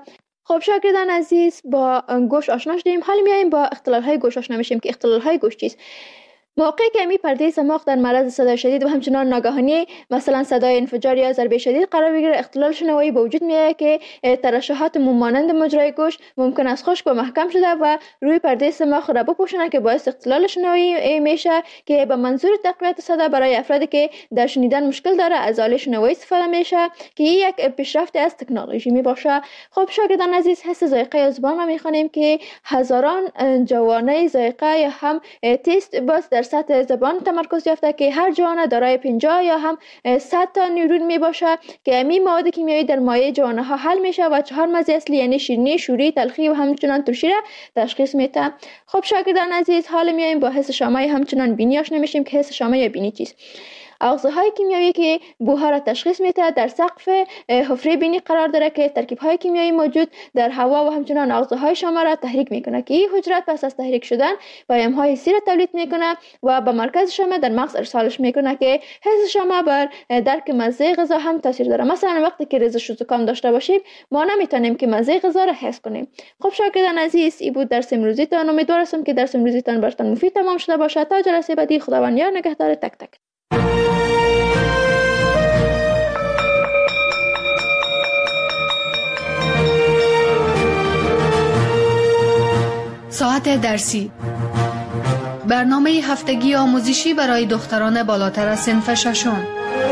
خب شاگردان عزیز، با گوش آشنا شدیم. حالا میایم با اختلال های گوش آشنا میشیم که اختلال های گوش چیست. موقعی که می پرده صماخ در معرض صدای شدید و همچنان ناگهانی مثلا صدای انفجار یا ضربه شدید قرار بگیره، اختلال شنوایی به وجود میاد که ترشحات موم مانند مجرای گوش ممکن است خشک و محکم شده و روی پرده صماخ را بپوشونه که باعث اختلال شنوایی میشه که به منظور تقویت صدا برای افرادی که در شنیدن مشکل داره از آله شنوایی استفاده میشه که یک پیشرفت از تکنولوژی می باشه. خب شاگردان عزیز، حس ذائقه زبان را میخوانیم که هزاران جوانه ذائقه یا هم تست باز در سطح زبان تمرکز یافته که هر جوانه دارای 50 یا هم 100 تا نیورون می باشه که امی مواد کیمیایی در مایع جوانه ها حل میشه و 4 مزه اصلی یعنی شیرینی، شوری، تلخی و همچنان ترشی را تشخیص میده. خب شاگردان عزیز، حالا میایم با حس شامه همچنان بینی آشنا میشیم که حس شامه یا بینی چیست. آغازهای کیمیایی که بوها را تشخیص میده در سقف حفره بینی قرار داره که ترکیب‌های کیمیایی موجود در هوا و همچنان آغازهای شامه را تحریک میکنه که این حجرات پس از تحریک شدن پیام‌های حسی را تولید میکنه و به مرکز شامه در مغز ارسالش میکنه که حس شامه بر درک مزه غذا هم تاثیر داره. مثلا وقتی که ریزش و زکام داشته باشیم ما نمیتونیم که مزه غذا را حس کنیم. خب شاگردان عزیز، این بود درس امروزیتان. امیدوار هستم که درس امروزیتان براتون مفید تمام شده باشه. تا جلسه بعدی، خداوند یار نگهدار تک تک. ساعت درسی، برنامه هفتگی آموزشی برای دختران بالاتر از صنف ششم.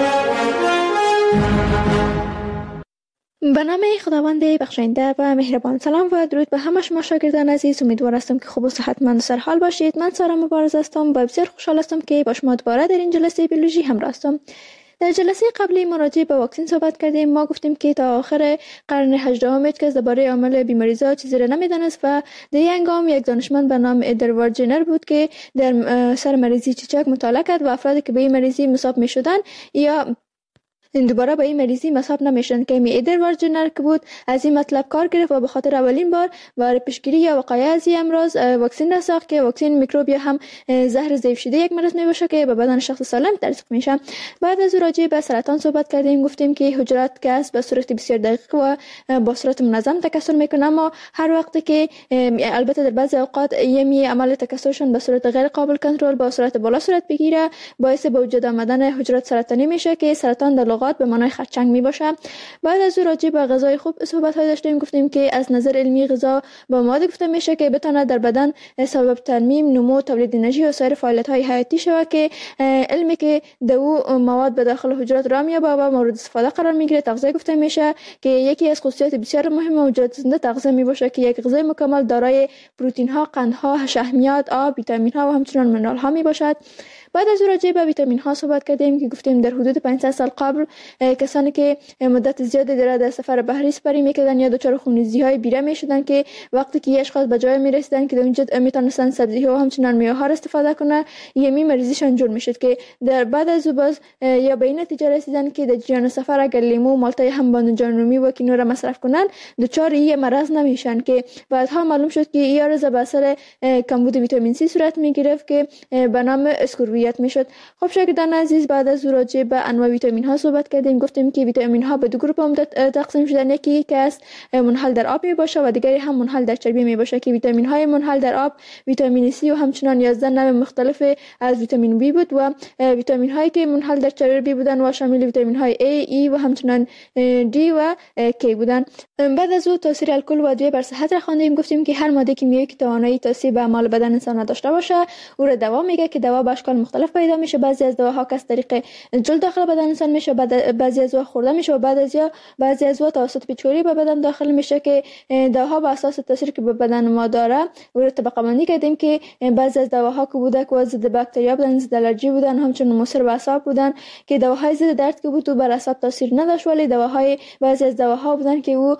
به نام خداوند بخشاینده و مهربان. سلام و درود به همه شما شاگردان عزیز. امیدوار هستم که خوب و صحتمند و سرحال باشید. من سارا مبارز هستم و بسیار خوشحال هستم که با شما دوباره در این جلسه بیولوژی همراه هستم. در جلسه قبلی ما راجع به واکسن صحبت کردیم. ما گفتیم که تا آخر قرن 18 هیچ کس درباره عامل بیماری‌زا چیزی را نمی‌دانست و در این هنگام یک دانشمند به نام ادوارد جنر بود که در سر مریضی چیچک مطالعه کرد و افرادی که به این مریضی مصاب می‌شدند یا دوباره به این مریضی مصاب نمیشن که ادوارد جنر که بود از این مطلب کار گرفت و به خاطر اولین بار برای پیشگیری یا وقایع از این امراض واکسن را ساخت که واکسن میکروب یا هم زهر ضعیف شده یک مرض میباشه که به بدن شخص سالم تزریق میشه. بعد از راجع به سرطان صحبت کردیم. گفتیم که حجرات که به صورت بسیار دقیق و با صورت منظم تکثر میکنه، اما هر وقت که البته در بعضی اوقات یمی عمل تکثرشون به صورت غیر قابل کنترل با صورت بالا صورت بگیره، باعث به وجود آمدن حجرات سرطانی میشه که سرطان در به معنای خرچنگ می باشه. بعد از راجع به غذای خوب صحبت های داشتیم. گفتیم که از نظر علمی غذا با مواد گفته میشه که بتونه در بدن سبب ترمیم، نمو، تولید انرژی و سایر فعالیت های حیاتی شود که علمی که دو مواد به داخل حجرات را میابه و مورد استفاده قرار میگیره تغذیه گفته میشه که یکی از خصوصیات بسیار مهم موجودات زنده تغذیه می باشه که یک غذای مکمل دارای پروتئین ها، قندها، شحمیات، آب، ویتامین ها و همچنین منرال ها می باشد. بعد از راجع به ویتامین ها صحبت کردیم که گفتیم در حدود 500 سال قبل کسانی که مدت زیادی در سفر بحری سپری میکردن یا دچار خونریزی های بیره میشدن که وقتی که اشخاص به جای میرسیدن که در اونجا میتونستن سبزی ها و همچنین میوه ها استفاده کنه، یمی مریضیشان جور میشد که در بعد از باز یا به این نتیجه رسیدن که در جریان سفر اگر لیمو، مالتای هم بادمجان رومی و کینو را مصرف کنن دچار این مرض نمیشن که بعدها معلوم شد که این عرض به اثر کمبود ویتامین سی صورت میگرفت که به نام اسکوربیت میشد. خب شاگردان عزیز، بعد از راجع به انواع ویتامین ها صحبت کردیم. گفتیم که ویتامین ها به دو گروه عمده تقسیم شدن، یکی که است منحل در آب می باشه و دیگری هم منحل در چربی می باشه که ویتامین های منحل در آب ویتامین سی و همچنین 11 نوع مختلف از ویتامین بی بود و ویتامین هایی که منحل در چربی بودن و شامل ویتامین های A، E و همچنین D و K بودن. بعد از او تاثیر الکل و ادویه بر صحت را خواندیم. گفتیم که هر ماده کیمیایی که توانایی تاثیر به اعمال بدن انسان نداشته باشه او را دوا میگه که دوا به اشکال مختلف پیدا میشه. بعضی از دواها که از طریق جلد داخل بدن انسان میشه، بعضی از دوا خورده میشه و بعضی از دوا توسط پیچکاری به بدن داخل میشه که دواها به اساس تاثیری که به بدن ما داره او را طبقه بندی کردیم که بعضی از دواها که بوده که ضد باکتریا بودن، ضد الرژی بودن، همچنین مضر به اعصاب بودن که دواهای ضد درد که بود و بر اعصاب تاثیر نداشت، ولی بعضی از دواها بودن که او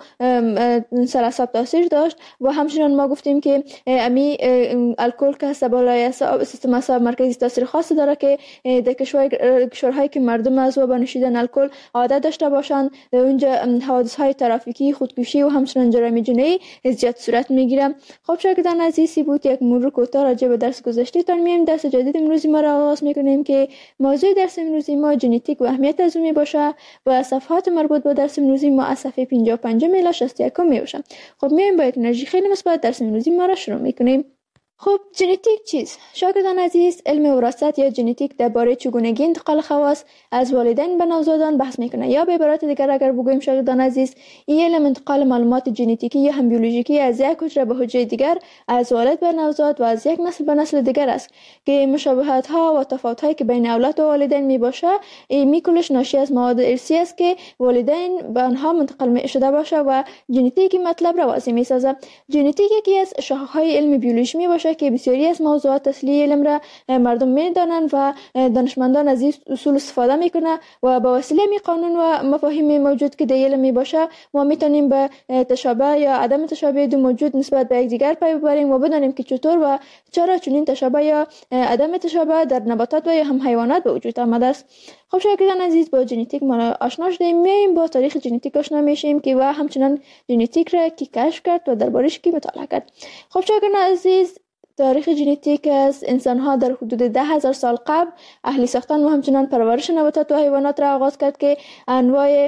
سر اعصاب تاثیر داشت. و همچنین ما گفتیم که امی الکل که بالای سیستم اعصاب مرکزی تاثیر خاص خاص داره که در کشورهایی که مردم از و به نوشیدن الکل عادت داشته باشند اونجا حوادث های ترافیکی، خودکشی و همچنین جرایم جنایی زیاد صورت میگیره. خب شاگردان عزیزی بود یک مرور کوتاه راجع به درس گذشته تان میایم. درس جدید امروزی ما را آغاز میکنیم که موضوع درس امروزی ما ژنتیک و اهمیت از اون می باشه و صفحات مربوط به درس امروزی ما از صفحه 55 الی 61 می باشه. خب میایم با یک انرژی خیلی مثبت درس امروزی ما را شروع میکنیم. خب ژنتیک چیست؟ شاگردان عزیز، علم وراثت یا ژنتیک درباره چگونگی انتقال خواص از والدین به نوزادان بحث میکنه، یا به عبارت دیگر اگر بگوییم شاگردان عزیز، این علم انتقال معلومات ژنتیکی یا هم بیولوژیکی از یک حجره به حجره دیگر، از والد به نوزاد و از یک نسل به نسل دیگر است که مشابهت ها و تفاوت هایی که بین اولاد و والدین می باشه این کلش ناشی از مواد ارثی است که والدین به آنها منتقل شده باشه و ژنتیک مطلب را واضح می سازه. ژنتیک یکی از شاخه های علم بیولوژی می باشه که بسیاری از موضوعات اصلی علم را مردم میدانند و دانشمندان از این اصول استفاده میکنه و با وسیله می قانون و مفاهیم موجود که در علم می باشه ما میتونیم به تشابه یا عدم تشابه دو موجود نسبت به یکدیگر پی ببریم و بدانیم که چطور و چرا چنین تشابه یا عدم تشابه در نباتات و یا هم حیوانات به وجود آمده است. خب شاگردان عزیز، با ژنتیک ما آشنا شدیم، میایم با تاریخ ژنتیک آشنا میشیم که و همچنان ژنتیک را کی کشف کرد و دربارش کی مطالعه کرد. خب شاگردان عزیز، تاریخ ژنتیک از انسان‌ها در حدود 10,000 سال قبل اهلی ساختن و همچنان پرورش نباتات و حیوانات را آغاز کرد که انواع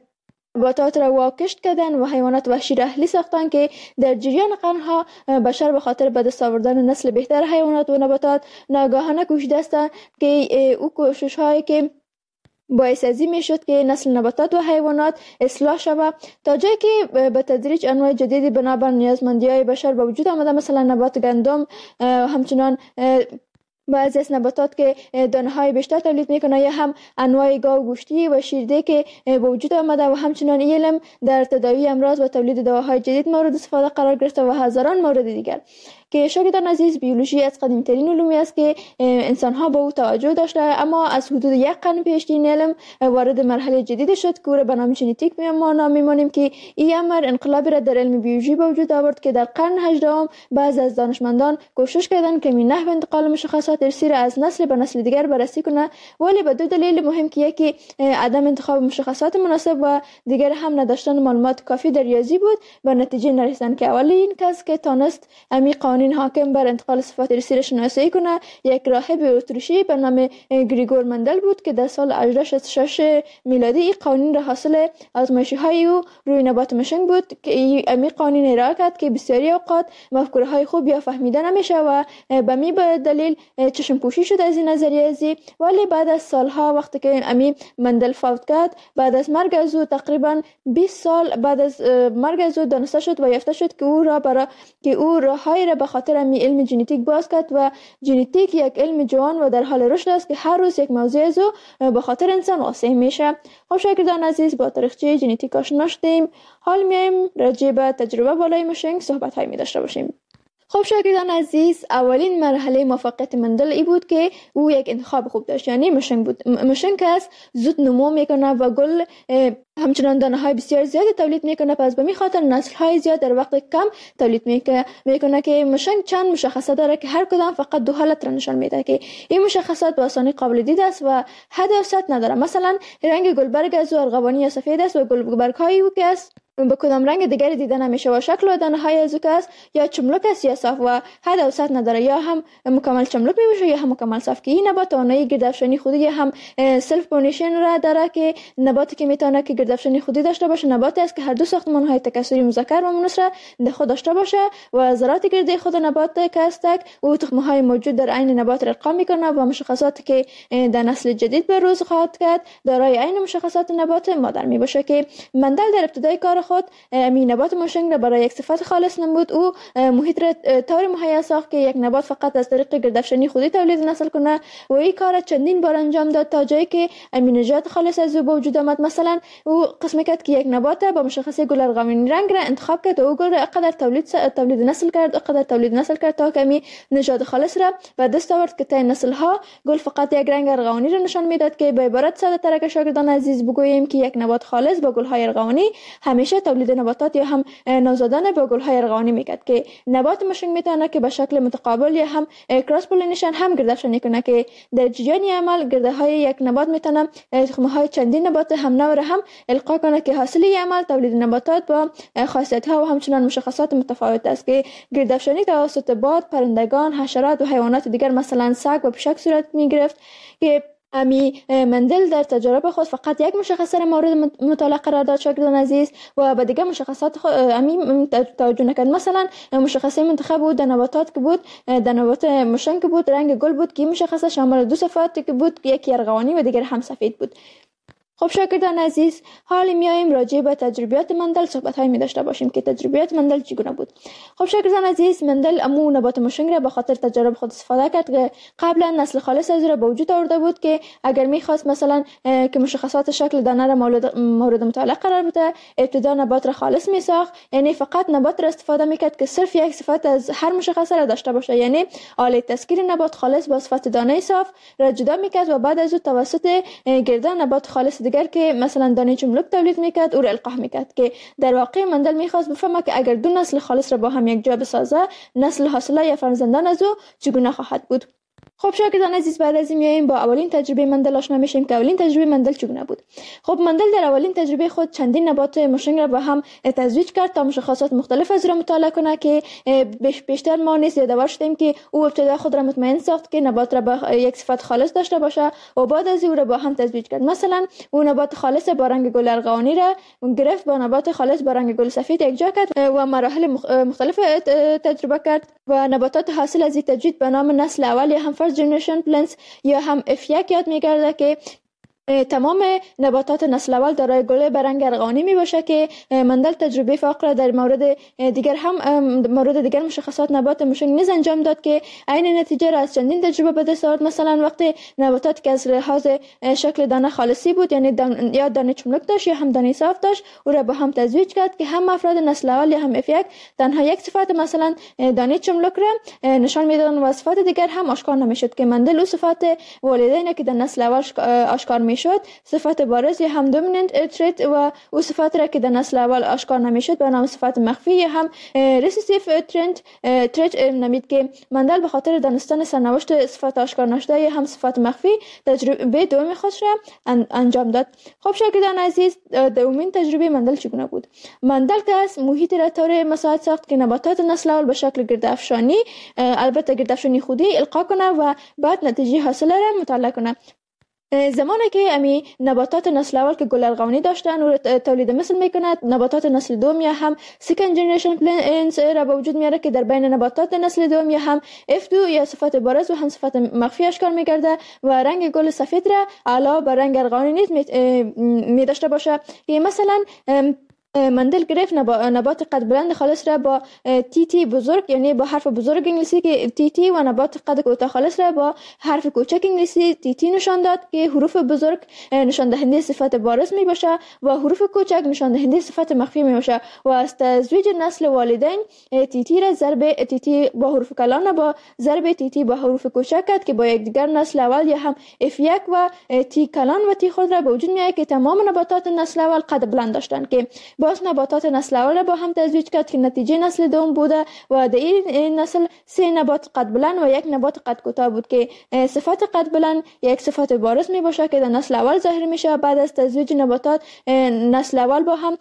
نباتات را واکشت کردن و حیوانات وحشی را اهلی ساختن که در جریان قرنها بشر به خاطر به دست آوردن نسل بهتر حیوانات و نباتات ناگهانه کوشیده است که او کوشش هایی که باعث ازی می شد که نسل نباتات و حیوانات اصلاح شود تا جایی که به تدریج انواع جدیدی بنابر نیازمندی های بشر به وجود آمده، مثلا نبات گندم، همچنان بعضی از نباتات که دانه های بیشتر تولید میکنه یا هم انواع گاو گوشتی و شیرده که به وجود آمده و همچنان علم در تداوی امراض و تولید دواهای جدید مورد استفاده قرار گرفته و هزاران مورد دیگر که شاگردان عزیز بیولوژی از قدیم ترین علومی است که انسان ها به او توجه داشته، اما از حدود یک قرن پیش این علم وارد مرحله جدید شد که او را به نام ژنتیک میمانیم که این امر انقلابی را در علم بیولوژی به وجود آورد که در قرن 18 بعضی از دانشمندان کوشش کردند که نحو انتقال مشخصات ارثی را از نسل به نسل دیگر بررسی کنه، ولی به دو دلیل مهم که یکی عدم انتخاب مشخصات مناسب و دیگر هم نداشتن معلومات کافی در ریاضی بود، به نتیجه نرسیدن که اولین کس که تانست قوانین حاکم بر انتقال صفات ارثی را شناسایی کنه یک راهب اتریشی به نام گریگور مندل بود که در سال 1866 میلادی این قوانین را حاصل آزمایشی های او روی نبات مشنگ بود که این قوانین ارائه کرد که بسیاری اوقات مفکوره های خوب یا فهمیده نمیشه و به می به دلیل چشم پوشی شد از این نظریه ازی، ولی بعد از سالها وقتی که امی مندل فوت کرد، بعد از مرگ از او تقریبا 20 سال بعد از مرگ از او دانسته شد و یافته شد که او راههای را به خاطر امی علم ژنتیک باز کرد و ژنتیک یک علم جوان و در حال رشد است که هر روز یک موضوع از او به خاطر انسان واضح میشه. خب شاگردان عزیز، با تاریخچه ژنتیک آشنا شدیم، حال میایم راجع به تجربه بالای مشنگ صحبت های می داشته باشیم. خب شاگردان عزیز، اولین مرحله موفقیت مندل ای بود که او یک انتخاب خوب داشت، یعنی مشنگ بود. مشنگ است زود نمو میکنه و گل همچنان دانه های بسیار زیادی تولید میکنه، پس به می خاطر نسل های زیاد در وقت کم تولید میکنه که مشنگ چند مشخصه داره که هر کدام فقط دو حالت را نشان میده که این مشخصات به آسانی قابل دید است و حد و سطح نداره. مثلا رنگ گلبرگ از ارغوانی یا سفید است و گلبرگ های او که است به کدام رنگ دیگری دیده نمیشه و شکل و دانه های از او که است یا چملک است یا صاف و حد و سطح نداره، یا هم مکمل چملک میشه یا هم مکمل صاف که این نبات توانایی گردافشانی خودی یا هم سلف پولینیشن را داره که نباتی که میتونه که گردافشانی خودی داشته باشه نباتی است که هر دو ساختمان های تکثری مذکر و مؤنث را در خود داشته باشه و ذرات گردی خود نبات که است او تخم های موجود در عین نبات را ارقام میکنه و مشخصاتی که در نسل جدید به روز خواهد کرد دارای عین مشخصات نبات مادر میباشه که مندل در ابتدای کار خود می نبات مشنگ را برای یک صفت خالص نمود. او محیط را طور مهیا ساخت که یک نبات فقط از طریق گردافشانی خودی تولید نسل کنه و این کار چندین بار انجام داد تا جایی که امینجات خالص از او به وجود آمد. مثلا او قسم کرد که یک نبات با مشخصه گل ارغوانی رنگ را انتخاب کرد و او گل را اقدر تولید نسل کرد تا کمی نژاد خالص را و دست آورد که تا نسل ها گل فقط یک رنگ ارغوانی را نشان میداد که به عبارت ساده تر که شاگردان عزیز بگوییم که یک نبات خالص با گل های ارغوانی همیشه نتیجه تولید نباتات یا هم نوزادان با گل‌های ارغوانی میکرد که نبات مشنگ میتونه که به شکل متقابل یا هم کراس پولینیشن هم گردافشانی کنه که در جریان عمل گرده‌های یک نبات میتونه تخم‌های چندین نبات هم نوع را هم القا کنه که حاصل عمل تولید نباتات با خاصیت‌ها و همچنان مشخصات متفاوت است که گردافشانی توسط باد، پرندگان، حشرات و حیوانات دیگر مثلا سگ و پشک صورت میگرفت که مندل در تجربه خود فقط یک مشخصه مورد مطالعه قرار داد شاگردان عزیز و به دیگر مشخصات توجه نکرد. مثلا مشخصه منتخب بود در نباتات که بود در نبات مشنگ که بود رنگ گل بود که مشخصه شامل دو صفات که بود یکی ارغوانی و دیگر هم سفید بود. خب شاگردان عزیز حالا میایم راجع به تجربیات مندل صحبت‌های می داشته باشیم که تجربیات مندل چگونه بود. خب شاگردان عزیز مندل امو نبات مشنگ را به خاطر تجربه خود استفاده کرد که قبلا نسل خالص از را به وجود آورده بود که اگر می‌خواست مثلا که مشخصات شکل دانه را مورد مطالعه قرار بده ابتدا نبات را خالص می‌ساخت، یعنی فقط نبات را استفاده می‌کرد که صرف یک صفت از هر مشخصه را داشته باشه، یعنی آله تسکیر نبات خالص با صفت دانه صاف را جدا می‌کرد و بعد از او توسط گردن نبات خالص دیگر که مثلا دانه چملک تولید میکرد او را القاح میکرد که در واقع مندل میخواست بفهمه که اگر دو نسل خالص را با هم یک جا بسازه نسل حاصله یا فرزندان از او چگونه خواهد بود. خب شاگردان عزیز بعد از این میایم با اولین تجربه مندل آشنا میشیم که اولین تجربه مندل چگونه بود. خب مندل در اولین تجربه خود چندین نبات مشنگ را با هم تزویج کرد تا مشخصات مختلف از را مطالعه کنه که بیشتر ما نیز یادآور شدیم که او ابتدا خود را مطمئن ساخت که نبات را با یک صفت خالص داشته باشه و بعد از او را با هم تزویج کرد. مثلا او نبات خالص با رنگ گل ارغوانی را گرفت با نبات خالص با رنگ گل سفید یکجا کرد و مراحل مختلف تجربه کرد و نباتات حاصل از این تجوید به نام نسل اول یا هم فرست جنریشن پلنتس یا هم F1 یاد می‌گرده که تمام نباتات نسل اول دارای گل به رنگ ارغوانی می باشه که مندل تجربه فقر در مورد دیگر مشخصات نبات مشنگ نیز انجام داد که عین نتیجه را از چندین تجربه به دست آورد. مثلا وقتی نباتات که از لحاظ شکل دانه خالصی بود یعنی یا دانه چملک داشت یا هم دانه صاف داشت او را با هم تزویج کرد که هم افراد نسل اول یا هم F1 تنها یک صفت مثلا دانه چملک را نشان میدادند و صفات دیگر هم آشکار نمیشد که مندل او صفات والدین که در نسل اول آشکار شد صفت بارز یا هم دومیننت تریت و او صفات را که در نسل اول آشکار نمیشد به نام صفت مخفی یا هم ریسیسیف تریت نامید که مندل به خاطر دانستن سرنوشت صفات آشکار نشده یا هم صفت مخفی تجربه دوم خودش را انجام داد. خب شاگردان عزیز دومین تجربه مندل چگونه بود؟ مندل که از محیط را طور مساعد ساخت که نباتات نسل اول به شکل گردافشانی البته گردافشانی خودی القا کنه و بعد نتیجه حاصله را مطالعه کنه. زمانی که امی نباتات نسل اول که گل ارغوانی داشتن و تولید مثل میکند نباتات نسل دوم یا هم سکند جنریشن پلنتس را به وجود میاره که در بین نباتات نسل دوم یا هم F2 یا صفت بارز و هم صفت مخفی آشکار میگرده و رنگ گل سفید را علاوه بر رنگ ارغوانی نیز می داشته باشه. مثلا مندل گرفت نبات قد بلند خالص را با تی بزرگ یعنی با حرف بزرگ انگلیسی که تی و نبات قد کوتاه خالص را با حرف کوچک انگلیسی تی نشان داد که حروف بزرگ نشان دهنده صفت بارز می باشه و حروف کوچک نشان دهنده صفت مخفی می باشه و از تزویج نسل والدین تی را ضرب تی با حروف کلان با ضرب تی با حروف کوچک کرد که با یکدیگر نسل اول یا هم F1 و تی کلان و تی خود را به وجود میاره که تمام نباتات نسل اول قد بلند داشتند که باز نباتات نسل اول با هم تزویج کرد که نتیجه نسل دوم بوده و در این نسل 3 نبات قد بلند و 1 نبات قد کوتاه بود که صفت قد بلند یک صفت بارز می باشه که در نسل اول ظاهر میشه. بعد از تزویج نباتات نسل اول با هم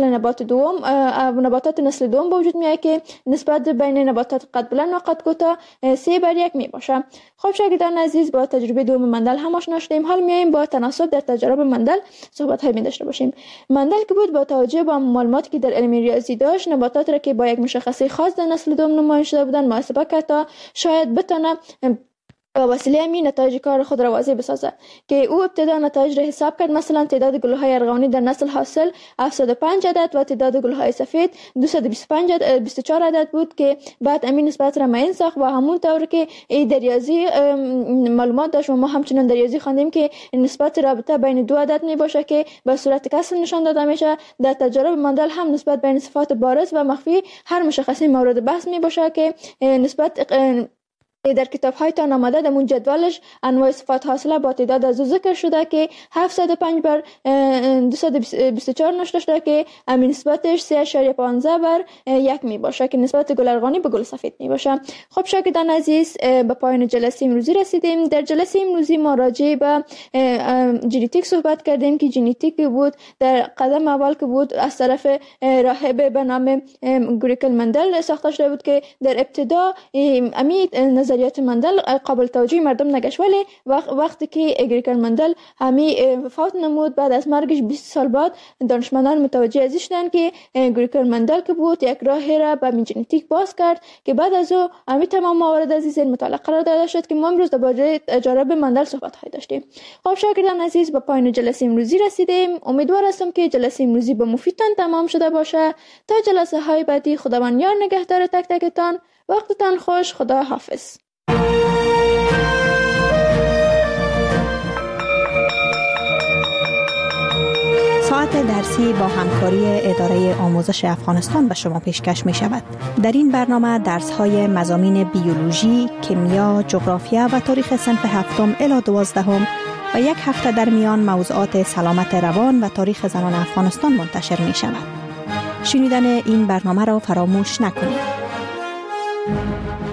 نباتات نسل دوم به وجود میاد که نسبت بین نباتات قد بلند و قد کوتاه 3:1 می باشه. خب شاگردان عزیز با تجربه دوم مندل هم آشنا شدیم. حال میایم با تناسب در تجارب مندل صحبت های داشته باشیم. مندل که بود با توجه به معلوماتی که در علم ریاضی داشت نباتات را که با یک مشخصه خاص در نسل دوم نمایان شده بودند محاسبه کرد تا شاید بتونه با وسیله همین نتایج کار خود را واضح بسازد که او ابتدا نتایج را حساب کرد. مثلا تعداد گل‌های ارغوانی در نسل حاصل 705 عدد و تعداد گل‌های سفید 224 عدد بود که بعد همین نسبت را معین ساخت و همون طور که در ریاضی معلومات داشت و ما همچنان در ریاضی خواندیم که نسبت رابطه بین دو عدد می باشه که به صورت کسر نشان داده میشه. در تجارب مندل هم نسبت بین صفات بارز و مخفی هر مشخصه مورد بحث می باشه که نسبت در کتاب‌های تان آمده در اون جدولش انواع صفات حاصله با تعداد از ذکر شده که 705 بر 224 نوشته شده که همین نسبتش 3.15 بر 1 می باشه که نسبت گل ارغانی به گل سفید می باشه. خب شاگردان عزیز، به پایان جلسه امروزی رسیدیم. در جلسه امروزی ما راجع به ژنتیک صحبت کردیم که ژنتیک بود در قدم اول که بود از طرف راهب به نام گریکل مندل ساخته شده بود که در ابتدا امی نظریات مندل قابل توجه مردم نگشت، ولی وقتی که گریکل مندل همی وفات نمود بعد از مرگش 20 سال بعد دانشمندان متوجه ازش شدند که گریکل مندل که بود یک راهی را به ژنتیک باز کرد که بعد از او امی تمام موارد از این مطالعه قرار داده شد که ما امروز درباره تجارب مندل صحبت های داشتیم. خب شاگردان عزیز، به پایان جلسه امروزی رسیدیم. امیدوار هستم که جلسه امروزی به مفیدتان تمام شده باشه. تا جلسه های بعدی خداوند یار نگهدار تک تکتان. وقتتان خوش. خدا حافظ. ساعت درسی با همکاری اداره آموزش افغانستان به شما پیشکش می شود. در این برنامه درس های مضامین بیولوژی، کیمیا، جغرافیا و تاریخ صنف 7 الی 12 و یک هفته در میان موضوعات سلامت روان و تاریخ زنان افغانستان منتشر می شود. شنیدن این برنامه را فراموش نکنید.